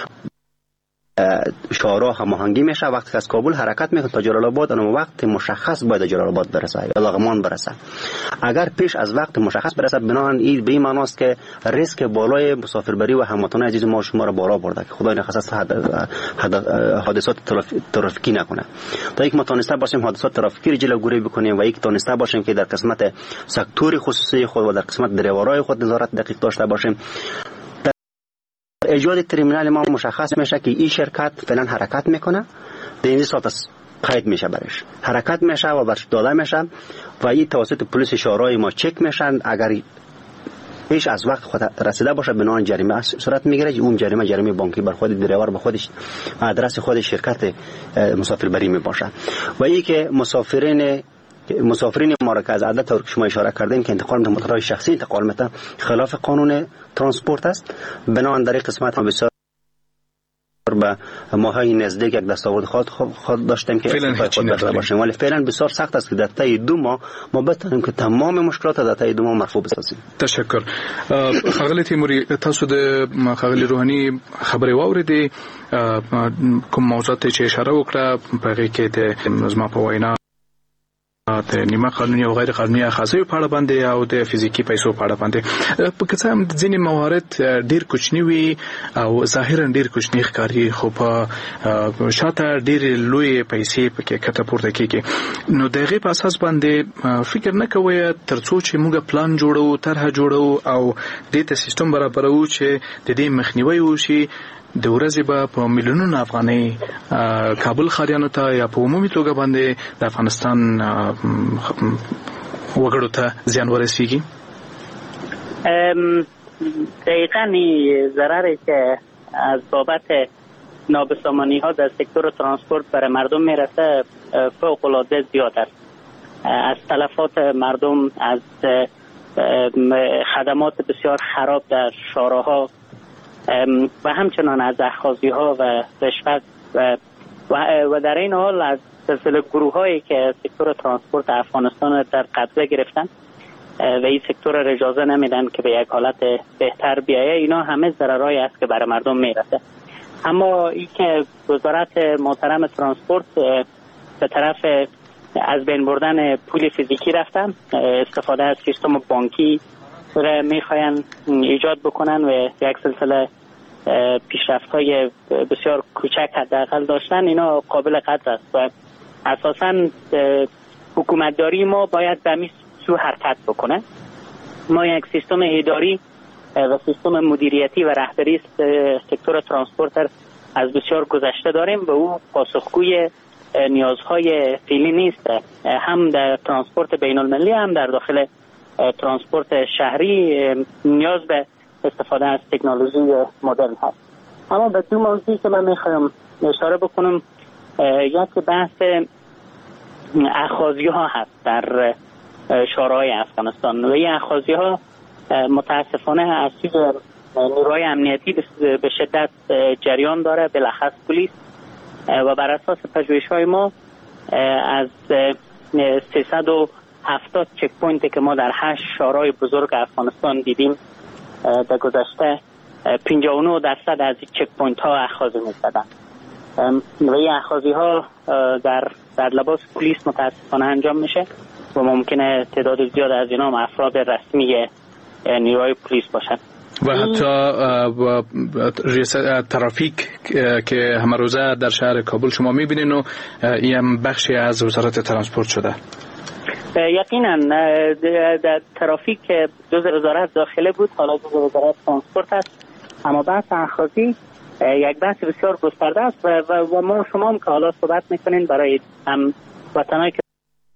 شارع هماهنگی میشه، وقتی که از کابل حرکت میکنه تا جلال آباد اون وقت مشخص باید جلال آباد برسه یا لغمان برسه. اگر پیش از وقت مشخص برسه بنابراین این به این معنی است که ریسک بالای مسافربری و هموطنان عزیز ما شما را بالا برده که خدای نخواسته حادثات ترافیکی نکنه. تا یک ما تونسته باشیم حادثات ترافیکی را جلوگیری بکنیم و یک تونسته باشیم که در قسمت سکتور خصوصی خود و در قسمت دریورای خود نظارت دقیق داشته باشیم. ایجاد ترمینال ما مشخص میشه که این شرکت فعلا حرکت میکنه، در این ساعت قید میشه برش حرکت میشه و برش داده میشه و این توسط پلیس شورای ما چک میشن. اگر پیش از وقت خود رسیده باشه بنابراین جریمه صورت میگیره. اون جریمه بانکی بر خود دریور به خودش آدرس خود شرکت مسافربری می باشه و این که مسافرین ما را که از عدد طور که شما اشاره کردین که انتقال میتونه موتورهای شخصی انتقال میتونه خلاف قانون ترانسپورت است. بنابراین در این قسمت ما بسیار به ماهای نزدیک یک دستاورد خود داشتیم که خود داشته باشیم، ولی فعلا بسیار سخت است که در طی 2 ماه ما بتونیم که تمام مشکلات در طی 2 ماه مرفوع بسازیم. تشکر. خغلی تیموری، تاسو د خغلی روحانی خبرې واوریدې کوم موضوعات چې اشاره وکړه په هغې کې د زما په وینا د نیمه قانوني او غیر قانوني اخاذې په اړه باندې او د فزیکی پیسو په اړه باندې په څه هم ځینې موارد ډیر کوچني وي او ظاهرا ډیر کوچني ښکاري خو په شاته ډیر لوی پیسې پکې کته پورته کیږي. نو د هغې په اساس باندې فکر نه کوئ ترڅو چې موږ پلان جوړو، طرحه جوړو او دې ته سیستم برابرو چې د دې مخنیوی وشي د ورځې به په میلیونونو افغانۍ کابل ښاریانو ته یا په عمومي توګه باندې د افغانستان وګړو ته زیان ورسیږي؟ دقیقاً ضرری که از بابت نابسامانی ها در سکتور ترانسپورت برای مردم میرسه فوق العاده زیاد است. از تلفات مردم، از خدمات بسیار خراب در شارع‌ها و همچنان از اخاذی ها و رشوت و در این حال از سلسله گروه هایی که سکتور ترانسپورت افغانستان در قبضه گرفتن و این سکتور را اجازه نمیدن که به یک حالت بهتر بیایه. اینا همه ضررهایی است که برای مردم میرسه. اما این که وزارت محترم ترانسپورت به طرف از بین بردن پول فیزیکی رفتن، استفاده از سیستم بانکی را میخواین ایجاد بکنن و یک سلسله پیشرفت‌های بسیار کوچک حداقل داشتن، اینا قابل قدر است و اساساً حکومتداری ما باید به همین سو حرکت بکنه. ما یک سیستم اداری و سیستم مدیریتی و رهبری سکتور ترانسپورت از بسیار گذشته داریم و او پاسخگوی نیازهای فعلی نیست، هم در ترانسپورت بین المللی هم در داخل ترانسپورت شهری نیاز به استفاده از تکنولوژی مدرن هست. اما به دو موضوعی که من میخوایم اشاره بکنم، یک بحث اخاذی ها هست در شورای افغانستان و این اخاذی ها متاسفانه از سوی نیروهای امنیتی به شدت جریان داره، بالاخص پلیس، و بر اساس پژوهش‌های ما از 370 چک پوینتی که ما در 8 شورای بزرگ افغانستان دیدیم در گذشته 59% از این چک پوینت ها اخاذی می‌شدن و این اخاذی ها در لباس پلیس متاسفانه انجام میشه و ممکنه تعداد زیاد از اینا هم افراد رسمی نیروهای پلیس باشن. و حتی رئیس ترافیک که همه روزه در شهر کابل شما میبینین و این بخشی از وزارت ترانسپورت شده. یقینا در ترافیک جزء وزارت داخله بود، حالا جزء وزارت ترانسپورت است. اما بحث اخاذی یک بحث بسیار گسترده است و ما شما هم که حالا صحبت میکنین برای هم وطنایی که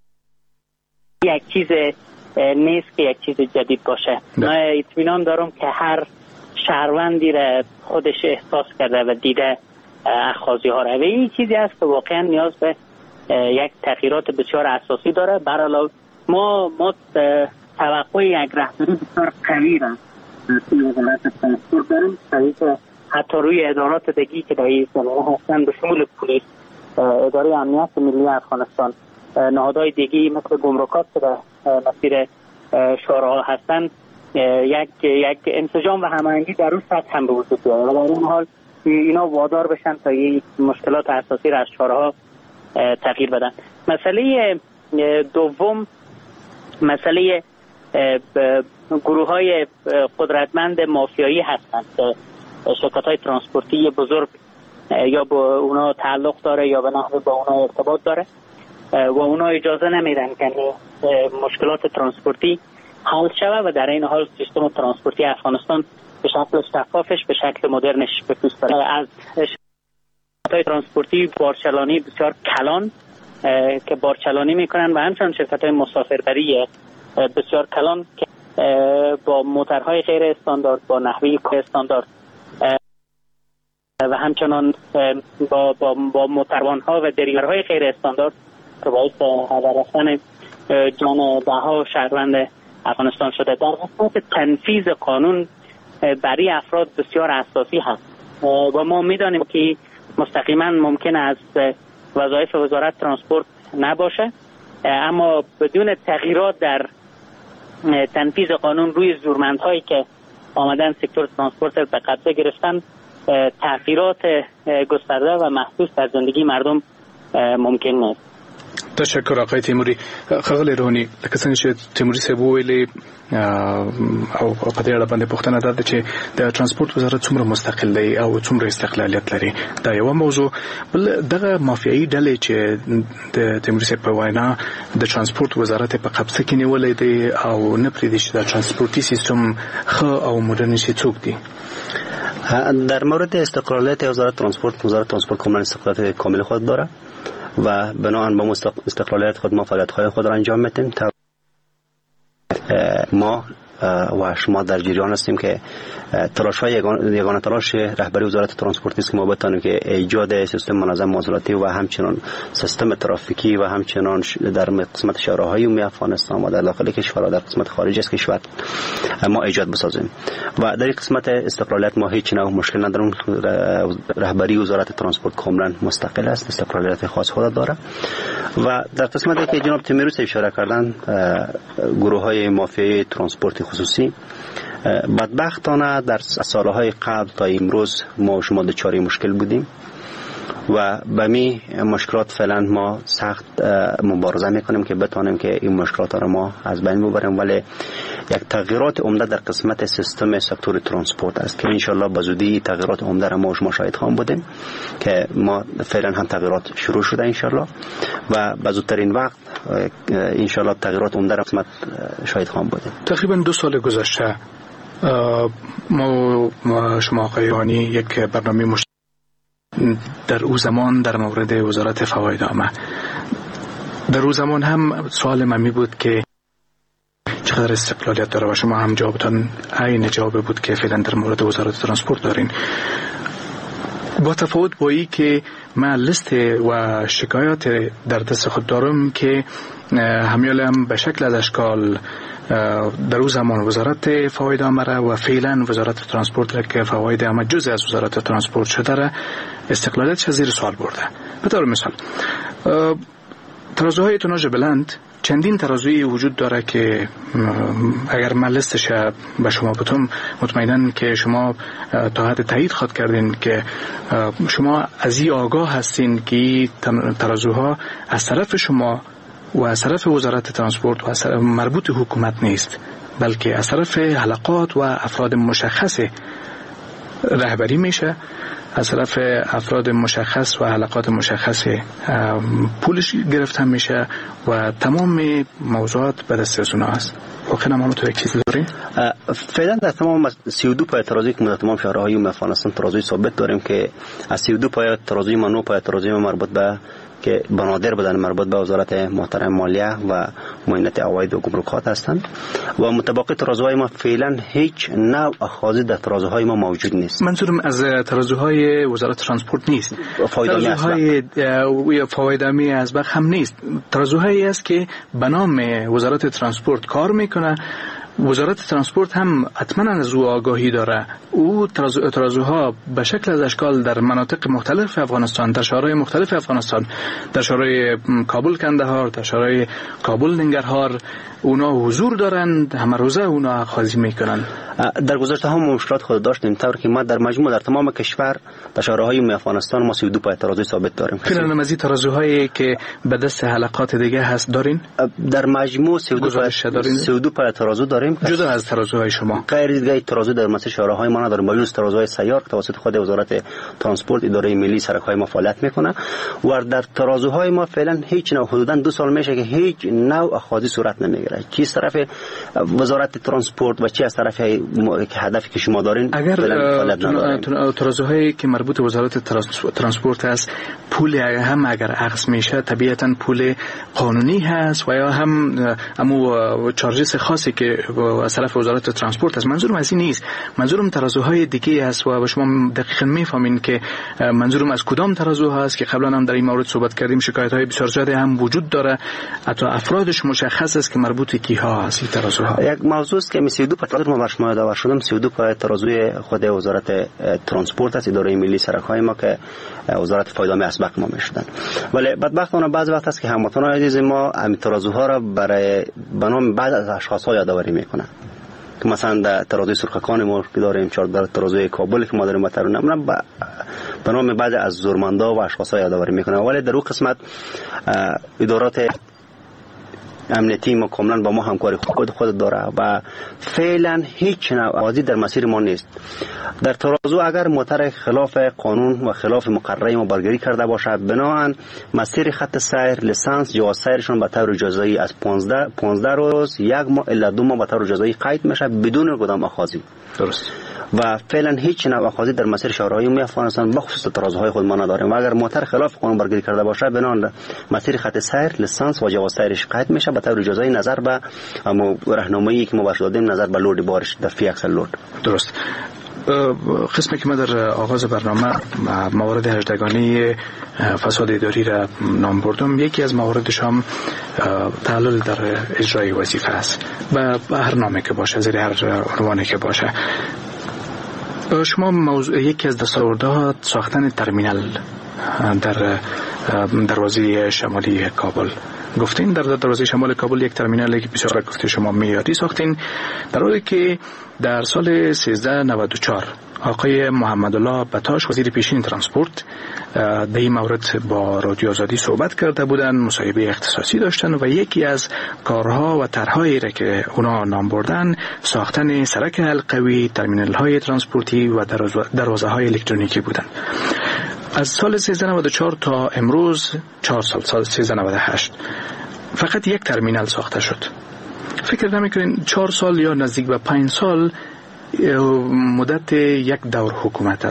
یک چیز نیست که یک چیز جدید باشه. من اطمینان دارم که هر شهروندی را خودش احساس کرده و دیده اخاذی ها را و این چیزی است که واقعا نیاز به یک تغییرات بسیار اساسی داره. برای ما توقع یک رهبری بسیار قوی را توی وزارت ترانسپورت داریم، که حتی روی ادارات دیگی که در این زمینه هستند به شمول پلیس، اداره امنیت ملی افغانستان، نهادهای دیگی مثل گمرکات که در مسیر شوراها هستند، یک انسجام و هماهنگی در اون سطح هم به وجود بیاید و در این حال اینا وادار بشن تا این مشکلات اساسی را از شوراها تغییر بدن. مسئله دوم مسئله گروه‌های قدرتمند مافیایی هستند که شرکت‌های ترانسپورتی بزرگ یا با اونا تعلق داره یا به نحوی با اونا ارتباط داره و اونا اجازه نمیدن که مشکلات ترانسپورتی حل شود و در این حال سیستم ترانسپورتی افغانستان به شکل شفافش به شکل مدرنش به پیش بره. از شرکت‌های ترانسپورتی بارچلانی بسیار کلان که بارچلانی میکنن و همچنان شرکت‌های مسافربری بسیار کلان که با موترهای غیر استاندارد، با نحوه استاندارد و همچنان با موتروان‌ها و دریورهای غیر استاندارد که باعث هدر رفتن جان ده‌ها شهروند افغانستان شده. در قسمت تنفیذ قانون برای افراد بسیار اساسی هست و ما می‌دانیم که مستقیما ممکن است وظایف وزارت ترانسپورت نباشه، اما بدون تغییرات در تنفیذ قانون روی زورمندهایی که آمدن سکتور ترانسپورت به قبضه گرفتن، تغییرات گسترده و محسوس در زندگی مردم ممکن نیست. تشکر آقای تیموری. خغل روحانی، لکه څنګه چې تیموری صاحب ویلي او په دې اړه باندې پوښتنه ده چې د ترانسپورت وزارت څومره مستقل دی او څومره استقلالیت لري. دا یو موضوع. بل دغه مافیایي ډلې چې د تیموری صاحب په وینا د ترانسپورت وزارت په قبضه کې نیولې دی او نه پرېږدي چې د ترانسپورتي سیستم ښه او مدرن شي، څوک دي؟ در مورد استقلالیت وزارت ترانسپورت کاملا استقلالیت کامل خود داره و بنابراین با استقلالیت خود ما فعالیت‌های خود را انجام میدیم. ما و شما در جریان هستیم که تلاش‌های یگانه تلاش رهبری وزارت ترانسپورت است که ما بتانیم که ایجاد سیستم منظم مواصلاتی و همچنان سیستم ترافیکی و همچنان در قسمت شهرهای عمومی افغانستان و در داخل کشور و در قسمت خارج از کشور ما ایجاد بسازیم و در این قسمت استقلالیت ما هیچ نوع مشکل نداریم. رهبری وزارت ترانسپورت کاملا مستقل است، استقلالیت خاص خود داره و در قسمتی که جناب تیموری اشاره کردن گروه‌های مافیایی ترانسپورت خصوصی، بدبختانه در سالهای قبل تا امروز ما و شما دچار مشکل بودیم و به می مشکلات فعلا ما سخت مبارزه میکنیم که بتانیم که این مشکلات را ما از بین ببریم، ولی یک تغییرات عمده در قسمت سیستم سکتور ترانسپورت است که انشالله به زودی تغییرات عمده را ما و شما شاهد خواهیم بودیم که ما فعلا هم تغییرات شروع شده انشالله و به زودترین وقت انشالله تغییرات عمده را قسمت شاهد خواهیم بودیم. تقریبا 2 سال گذشته ما شما آقای روحانی یک برنامه در او زمان در مورد وزارت فواید عامه، در او زمان هم سوال من می بود که چقدر استقلالیت داره و شما هم جوابتان عین جواب بود که فعلا در مورد وزارت ترانسپورت دارین. با تفاوت با این که من لیست و شکایات در دست خود دارم که همیال هم به شکل از اشکال در او زمان وزارت فواید عامه و فعلا وزارت ترانسپورت که فواید عامه جزء از وزارت ترانسپورت شده را استقلالیتش زیر سوال برده. به طور مثال ترازوهای توناژ بلند چندین ترازوی وجود داره که اگر من لیستش به شما بتم مطمئنن که شما تا حد تایید خود کردین که شما از این آگاه هستین که ترازوها از طرف شما و از طرف وزارت ترانسپورت و از طرف مربوط حکومت نیست، بلکه از طرف حلقات و افراد مشخص رهبری میشه، از طرف افراد مشخص و حلقات مشخص پولش گرفته میشه و تمام موضوعات به دست از اونها هست. واقعا ما تو یک چیزی داریم. فعلا در تمام 32 پای ترازوی که تمام شهرهای افغانستان ترازوی ثابت داریم که از 32 پای ترازوی ما 9 پای ترازوی مربوط به که بنادر بدن مربوط به وزارت محترم مالیه و معینت عواید و گمرکات هستند و متبقی ترازوهای ما فعلا هیچ نوع اخاذی در ترازوهای ما موجود نیست. منظورم از ترازوهای وزارت ترانسپورت نیست، ترازوهای فوایدامی اسبق هم نیست، ترازوهایی است که به نام وزارت ترانسپورت کار میکنه. وزارت ترانسپورت هم حتما از او آگاهی داره. او ترازوها به شکل از اشکال در مناطق مختلف افغانستان، در شهرهای مختلف افغانستان، در شهرهای کابل کندهار، در شهرهای کابل ننگرهار اونا حضور دارند، همه روزه اونا اخاذی میکنن. در گذشته هم مشکلات خود داشتیم، طور که ما در مجموع در تمام کشور در شهرهای افغانستان ما 32 پای ترازوی ثابت داریم. فعلا مزید ترازوهایی که به دست حلقات دیگه هست دارین؟ در مجموع 32 پای ترازو داریم جدا از ترازوهای شما. غیر دیگه ترازو در مسیر شهرهای ما نداریم، با جز ترازوهای سیار که توسط خود وزارت ترانسپورت اداره ملی سرک‌های ما فعالیت میکنه و در ترازوهای ما فعلا هیچ نوع حدوداً 2 سال میشه که هیچ نوع اخاذی صورت نمیگیره، چی از طرف وزارت ترانسپورت و چی از طرف هدفی که شما دارین. اگر ترازوهایی که مربوط به وزارت ترانسپورت است پول هم اگر اخذ میشه طبیعتاً پول قانونی هست و یا هم امو چارجز خاصی که از طرف وزارت ترانسپورت است. منظورم از این نیست، منظورم ترازوهای دیگه است و شما دقیقاً میفهمین که منظورم از کدام ترازو هست که قبلا هم در این مورد صحبت کردیم. شکایت‌های بسیار زیادی هم وجود داره، حتی افرادش مشخص است که مربوط کیها هست این ترازوها. یک موضوع است که 32 پای ما بر شما داور شدم 32 پای ترازوی خود وزارت ترانسپورت است، اداره ملی سرک‌های ما که وزارت فایدامی اسبق ما میشدن. ولی بدبختانه بعضی وقت است که هموطنان عزیز ما همین ترازوها را برای بنام بعض از اشخاص‌ها یادآوری میکنن که مثلا در ترازوی سرخکان ما که داریم، در ترازوی کابل که ما داریم و ترون به نام بعضی از زورمندا و اشخاص‌ها یادآوری میکنن. ولی در اون قسمت ادارات امنیتی ما کاملا با ما همکاری خود داره و فعلا هیچ نوع عادی در مسیر ما نیست. در ترازو اگر موتر خلاف قانون و خلاف مقرره ما برگری کرده باشد، بناهن مسیر خط سیر لیسانس جواز سیرشون به طور جزئی از 15 روز 1 ماه الی 2 ماه به طور جزئی قید میشه بدون کدام اخاذی. درست. و فعلا هیچ نوع اخاذی در مسیر شهرهای عمومی افغانستان بخصوص ترازوهای خود ما نداریم و اگر موتر خلاف قانون برگری کرده باشه بنان مسیر خط سیر لیسانس و جواز سیرش قید میشه به طور جزئی نظر به راهنمایی که ما بهش دادیم نظر به لود بارش در فی اکسل لود. درست. قسمی که ما در آغاز برنامه موارد هجدگانی فساد اداری را نام بردم، یکی از مواردش هم تعلل در اجرای وظیفه است به هر نامی که باشه، زیر هر عنوانی که باشه. شما یکی از دستاوردها ساختن ترمینال در دروازه شمالی کابل گفتین. در دروازه شمال کابل یک ترمینالی که بسیار گفته شما میادی ساختین، در حالی که در سال 1394 آقای محمد الله بطاش وزیر پیشین ترانسپورت در این مورد با رادیو آزادی صحبت کرده بودند، مصاحبه اختصاصی داشتن و یکی از کارها و طرحهایی را که اونا نام بردن ساختن سرک حلقوی، ترمینال های ترانسپورتی و دروازه های الکترونیکی بودند. از سال 1394 تا امروز 4 سال 1398 فقط یک ترمینال ساخته شد. فکر نمی‌کنین 4 سال یا نزدیک به 5 سال مدت یک دور حکومت است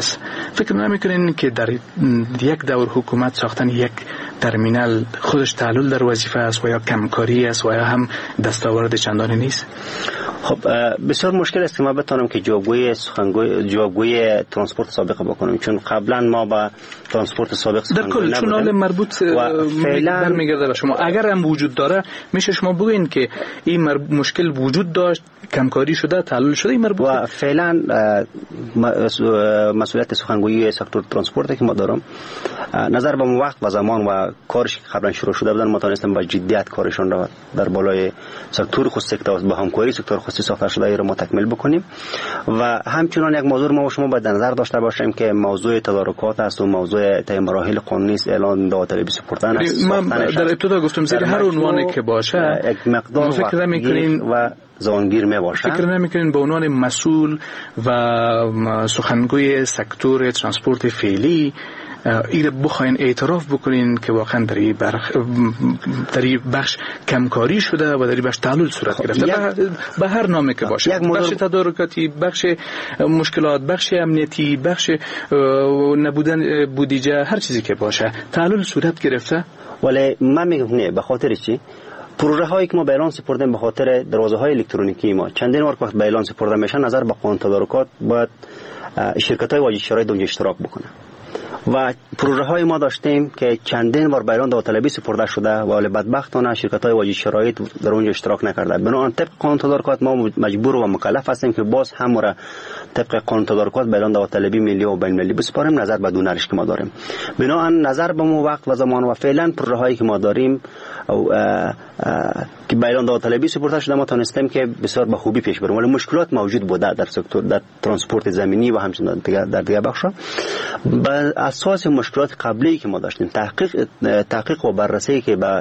فکر نمیکنین که در یک دور حکومت ساختن یک ترمینال خودش تعلل در وظیفه است و یا کمکاری است و یا هم دستاورد چندانی نیست؟ خب بسیار مشکل است که ما بتونم که جوابگوی ترانسپورت سابق بکنیم، چون قبلا ما با ترانسپورت سابق در کل چون حال مربوط برمیگرده به شما. اگر هم وجود داره میشه شما بگوین که این مشکل وجود داشت، کمکاری شده، تعلل شده، این مربوط و فعلا مسئولیت سخنگویی سکتور ترانسپورت که ما دارم نظر به وقت و زمان و کارش که قبلا شروع شده بودن ما تونستیم با جدیت کارشون را در بالای سکتور خصوصی که با همکاری سکتور خصوصی ساخته شده را ما تکمیل بکنیم. و همچنان یک موضوع ما و شما باید نظر داشته باشیم که موضوع تدارکات است و موضوع طی مراحل قانونی است، اعلان داوطلبی سپردن است. من در ابتدا گفتم زیر هر عنوانی که باشه یک مقدار فکر نمی‌کنین و زانگیر می باشه. فکر نمی‌کنین به عنوان مسئول و سخنگوی سکتور ترانسپورت فعلی این بخواین اعتراف بکنین که واقعا در این بخش کمکاری شده و در این بخش تعلل صورت گرفته به هر نامی که باشه، بخش تدارکاتی، بخش مشکلات، بخش امنیتی، بخش نبودن بودجه، هر چیزی که باشه تعلل صورت گرفته؟ ولی من میگم نه. به خاطر چی؟ پروژه هایی که ما به اعلان سپردیم به خاطر دروازه های الکترونیکی ما چندین وقت به اعلان سپرده میشن، نظر به قانون تدارکات باید شرکت های واجد شرایط اونجا اشتراک بکنه. و پروژه های ما داشتیم که چندین بار بیان داوطلبی سپرده شده ولی بدبختانه شرکت های واجد شرایط در اونجا اشتراک نکرده. بنابراین طبق قانون تدارکات ما مجبور و مکلف هستیم که باز هم را طبق قانون تدارکات بیان داوطلبی ملی و بین المللی بسپاریم نظر به دونرش که ما داریم. بنابراین نظر به مو وقت و زمان و فعلا پروژه هایی که ما داریم که بیان داوطلبی سپرده شده ما تونستیم که بسیار به خوبی پیش بریم، ولی مشکلات موجود بوده در سکتور در ترانسپورت زمینی و همچنین در دیگر بخش‌ها. بر اساس مشکلات قبلی که ما داشتیم تحقیق و بررسی که به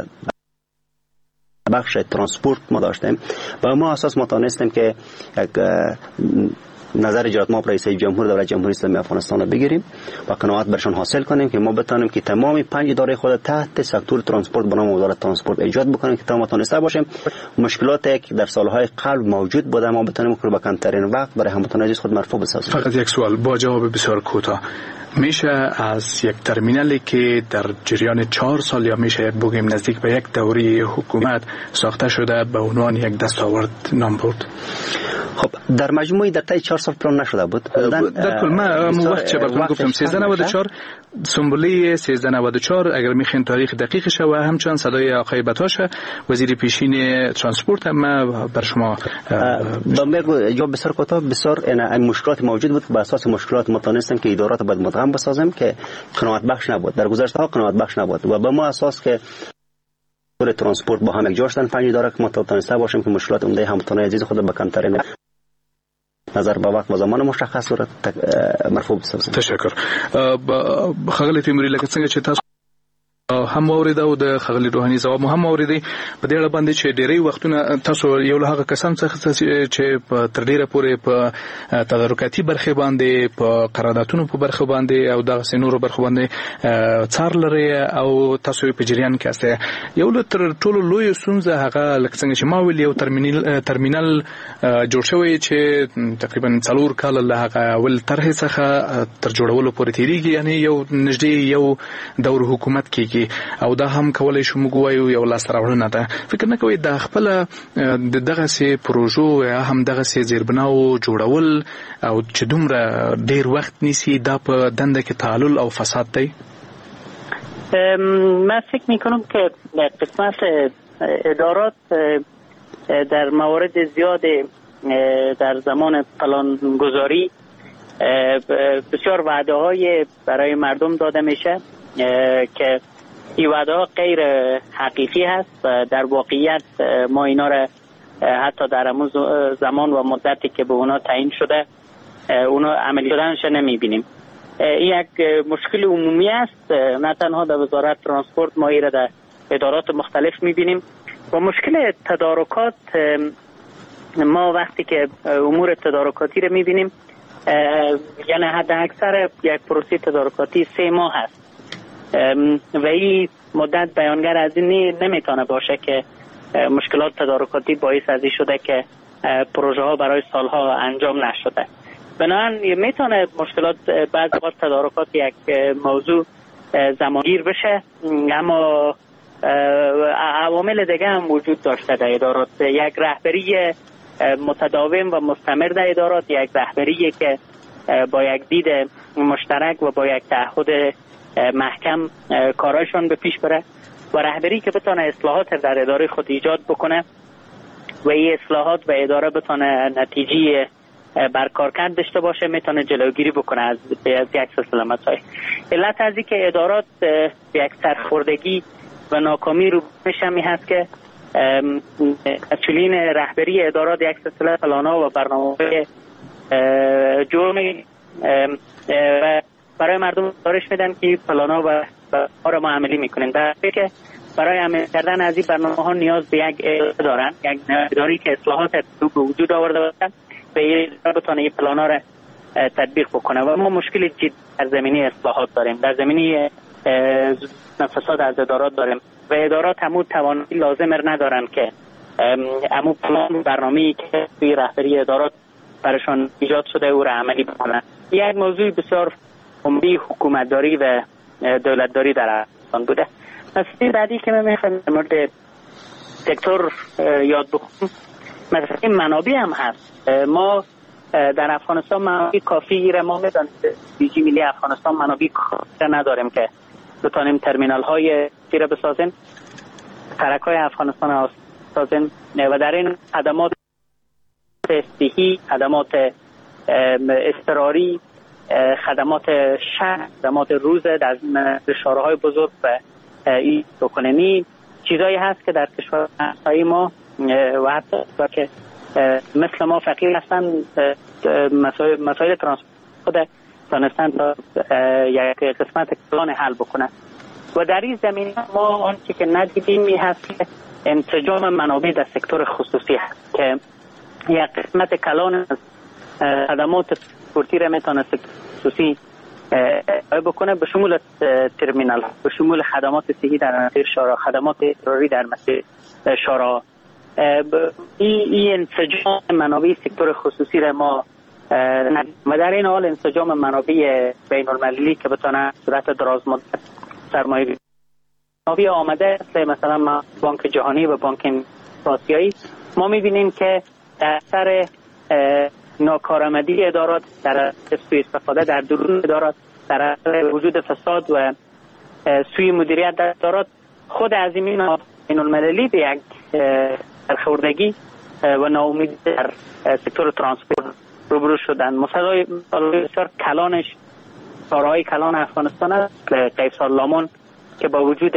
بخش ترانسپورت ما داشتیم و ما اساس ما تونستیم که یک نظر اجرات ما رئیس جمهور دولت جمهوری اسلامی افغانستان رو بگیریم و قناعت برشان حاصل کنیم که ما بتونیم که تمام 5 اداره خود تحت سکتور ترانسپورت به نام وزارت ترانسپورت ایجاد بکنیم که تمام تونسته باشیم مشکلاتی که در سالهای قبل موجود بوده ما بتونیم که با کمترین وقت برای هموطنان عزیز خود مرفوع بسازیم. فقط یک سوال با جواب بسیار کوتاه، میشه از یک ترمینالی که در جریان 4 سال یا میشه بگیم نزدیک به یک دوره حکومت ساخته شده به عنوان یک دستاورد نام برد؟ خب در مجموعی در طی 4 سال پلان نشده بود. در کل من وقت چه براتون گفتم 1394 سنبولی 1394 اگر میخواین تاریخ دقیقش و همچنان صدای آقای بتاشه وزیر پیشین ترانسپورت ما بر شما جواب بسیار کوتاه. بسیار این مشکلات موجود بود. به اساس مشکلات ما تونستیم که ادارات باید مدغم بسازیم که قناعت بخش نبود. در گذشته ها قناعت بخش نبود و به ما اساس که ترانسپورت با هم یک جا شدن 5 اداره که ما تونسته باشیم که مشکلات عمده هموطنان عزیز خود به کمترین نظر به وقت و زمان مشخص صورت مرفوع بسازیم. تشکر. خغلی تیموری لکه څنګه چې تاسو هم اوریده او د خغلی روحاني ځواب هم اوریدي په دې اړه باندې چې ډېری وختونه تاسو یو له هغه کسان څخه چې په تر ډیره پورې په تدارکاتي برخه باندې په قراردادونو په برخه باندې او دغه سينورو برخه باندې څار لري او تاسو په جریان کې استه یو له تر ټولو لوی سونزه هغه لکه څنګه چې ما ویل یو ترمینال جوړ شوی چې تقریبا 4 کال له هغه ول طرح څخه تر جوړولو پورې تیریږي، یعنی یو نږدې یو دور حکومت کې او دا هم کولای شو موږ وایو یو لاس راوړنه ده. فکر نه کوي د خپل دغه سي پروژو یا هم دغه سي زیربناو جوړول او چې دومره ډیر وخت نیسي دا په دنده کې تعلل او فساد دی؟ من فکر میکنم که قسمت ادارات در موارد زیاد در زمان پلان گذاری بسیار وعده های برای مردم داده میشه که این وعده ها غیر حقیقی هست و در واقعیت ما اینا را حتی در همون زمان و مدتی که به اونا تعیین شده اونا عملی شدنش نمیبینیم. این یک مشکل عمومی است، نه تنها در وزارت ترانسپورت ما این را در ادارات مختلف میبینیم. و مشکل تدارکات ما وقتی که امور تدارکاتی را میبینیم یعنی حد اکثر یک پروسه تدارکاتی 3 ماه هست و این مدت بیانگر از این نمیتونه باشه که مشکلات تدارکاتی باعث از این شده که پروژه ها برای سالها انجام نشده. بنابراین میتونه مشکلات بعض وقت تدارکات یک موضوع زمانگیر بشه، اما عوامل دیگه هم وجود داشته در ادارات. یک رهبری متداوم و مستمر در ادارات، یک رهبری که با یک دید مشترک و با یک تعهد محکم کارایشان به پیش بره و رهبری که بتونه اصلاحات در اداره خود ایجاد بکنه و این اصلاحات به اداره بتونه نتیجه برکارکرد داشته باشه، میتونه جلوگیری بکنه از یک سلسله مسائل. علت از این که ادارات یک سرخوردگی و ناکامی رو میشمی هست که مسئولین رهبری ادارات یک سلسله پلانا و برنامه جرمی برای مردم دارش میدن که پلانا و برنامه ما عملی میکنن، در حالی که برای عمل کردن از این برنامه ها نیاز به یک اداره دارن، یک اداری که اصلاحات به وجود آورده باشن به این بتونه این پلانا را تطبیق بکنه. و ما مشکل جدی در زمینه اصلاحات داریم، در زمینه فساد از ادارات داریم و ادارات همون توانایی لازم ندارن که همون پلان برنامه‌ای که توی رهبری ادارات برشان ایجاد شده او را عملی بکنن. یک موضوع بسیار عمده حکومتداری و دولتداری در افغانستان بوده. مسئله بعدی که من میخوام در مورد سکتور یاد بکنم مسئله منابع هم هست. ما در افغانستان منابع کافی را ما میدانیم، بیجی ملی افغانستان منابع کافی نداریم که بتانیم ترمینال های تیره بسازیم، سرک های افغانستان بسازیم و در این خدمات صحی، خدمات اضطراری، خدمات شهر، خدمات روز در شهرهای بزرگ و این بکنیم. چیزایی هست که در کشور ما و حتی که مثل ما فقیر هستن مسائل ترانسپورت خود دانستن تا یک قسمت کلان حل بکنن و در این زمینه ما آنچه که ندیدیم می هست که انسجام منابع در سکتور خصوصی هست که یک قسمت کلان از خدمات ترانسپورتی را میتونه سکتور خصوصی بکنه، به شمول ترمینال، به شمول خدمات صحی در مسیر شارع، خدمات اضطراری در مسیر شارع. این انسجام منابع سکتور خصوصی را ما و در این حال انسجام منابع بین المللی که بتونه صورت دراز مدت سرمایه منابع آمده مثلا بانک جهانی و بانک آسیایی، ما میبینیم که در اثر ناکارآمدی ادارات، در سوء استفاده در درون ادارات، در اثر وجود فساد و سوء مدیریت در ادارات، خود عظیمین بین المللی به یک سرخوردگی و ناامیدی در سکتور ترانسپورت روبرو شدن. مثلا بسیار کلانش شارع‌های کلان افغانستان است، قیصر لامان که با وجود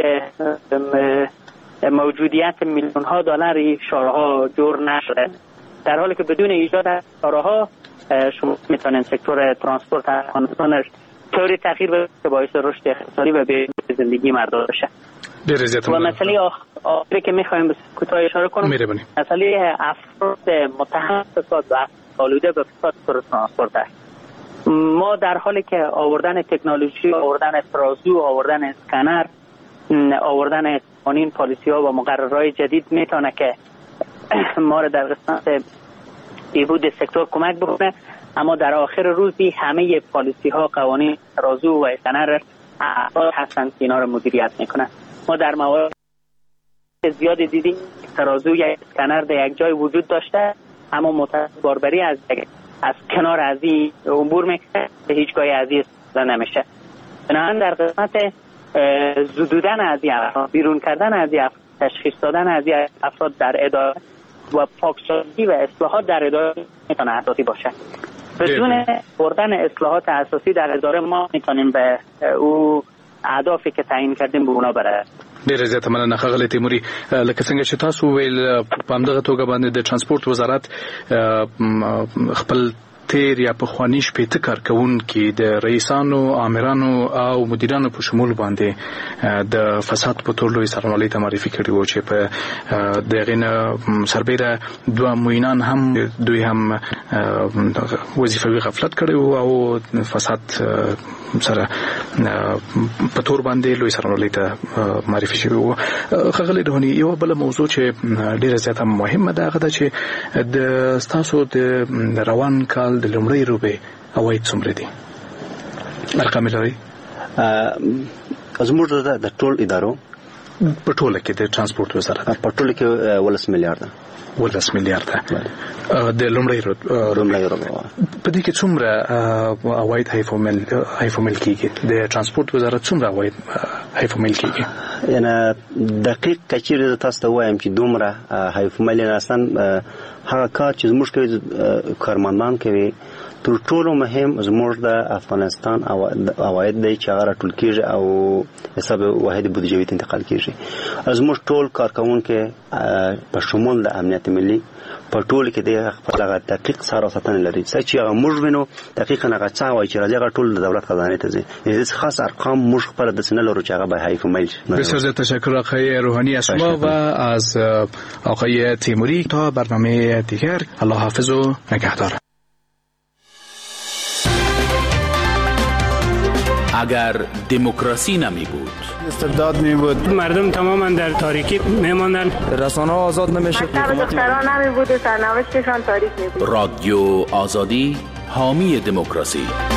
موجودیت میلیون ها دلار شارع‌ها جور نشده، در حالی که بدون ایجاد شارع‌ها شما میتونید سکتور ترانسپورت افغانستان طوری تغییر بده که باعث رشد اقتصادی و به زندگی مردم بشه. و مسئله آخری که میخوایم کوتاه اشاره کنم مسئله افراد متهم فساد و آلوده به فساد سکتور ترانسپورت است. ما در حالی که آوردن تکنولوژی، آوردن ترازو، آوردن اسکنر، آوردن قوانین، پالیسی ها و مقررات جدید میتونه که ما را در قسمت بهبود سکتور کمک بکنه، اما در آخر روزی همه پالیسی ها، قوانین، ترازو و اسکنر افراد هستند که اینا را مدیریت میکنن. ما در موارد زیادی دیدیم ترازو یا اسکنر در یک جای وجود داشته، اما متاسفانه باربری از کنار از این عبور میکنه، به هیچگاه از این استفاده نمیشه. بنابراین در قسمت زدودن از این افراد، بیرون کردن از این افراد، تشخیص دادن از این افراد در اداره و پاکسازی و اصلاحات در اداره میتونه اساسی باشه. بدون بردن اصلاحات اساسی در اداره ما میتونیم به او اهدافی که تعیین کردیم به اونا برسیم. ډیره زیاته مننه ښاغلی تیموري. لکه څنګه چې تاسو ویل په همدغه توګه باندې د ترانسپورت وزارت خپل تیر یا پخوانی شپېته کارکونکي د رئیسانو، آمرانو او مدیرانو په شمول باندې د فساد په تور لوی سرمایې ته معرفي کړي وو چې په دغه نه سربېره دوه معینان هم دوی هم وظیفوي غفلت کړي وو او فساد سره په تور باندې لوی سرمایې ته معرفي شوی وو. ښاغلی روحاني، یو بل موضوع چې ډیره زیاته مهمه ده هغه ده چې د تاسو د روان کال ټول د لومړی روبې عواید څومره دي؟ ارقام لري؟ زموږ د ټول ادارو په ټوله کې د ترانسپورت وزارت په ټوله کې 11 میلیارډ 11 میلیارډ د لومړی روبې. په دې کې څومره عواید حیفومل کیږي؟ د ترانسپورت وزارت څومره عواید حیفومل کیږي؟ یعنی دقیق کچیر تاسو ته وایم چې دومره حیفومل نه اصلا هغه کار چې زموږ کوي کارمندان کوي تر ټولو مهم زموږ د افغانستان عواید دی چې هغه راټول کیږي او حساب واحد بودیجوي ته انتقال کیږي. زموږ ټول کارکونکو په شمول د امنیت ملي په ټول کې د خپل دقیق سره ساتنه لري چې هغه موږ وینو دقیقاً هغه څه وایي چې راځي ټول د دولت خزانه ته ځي. هیڅ خاص ارقام موږ خپل د سنل لرو چې هغه به حیفومل. بسیار تشکر آقای روحانی از شما و از آقای تیموری. تا برنامه دیگر الله حافظ و نگهدار. اگر دموکراسی نمی بود، استبداد می بود، مردم تماما در تاریکی می ماندند، رسانه ها آزاد نمی شد، دختران نمی بود و سرنوشتشان تاریک می بود. رادیو آزادی حامی دموکراسی.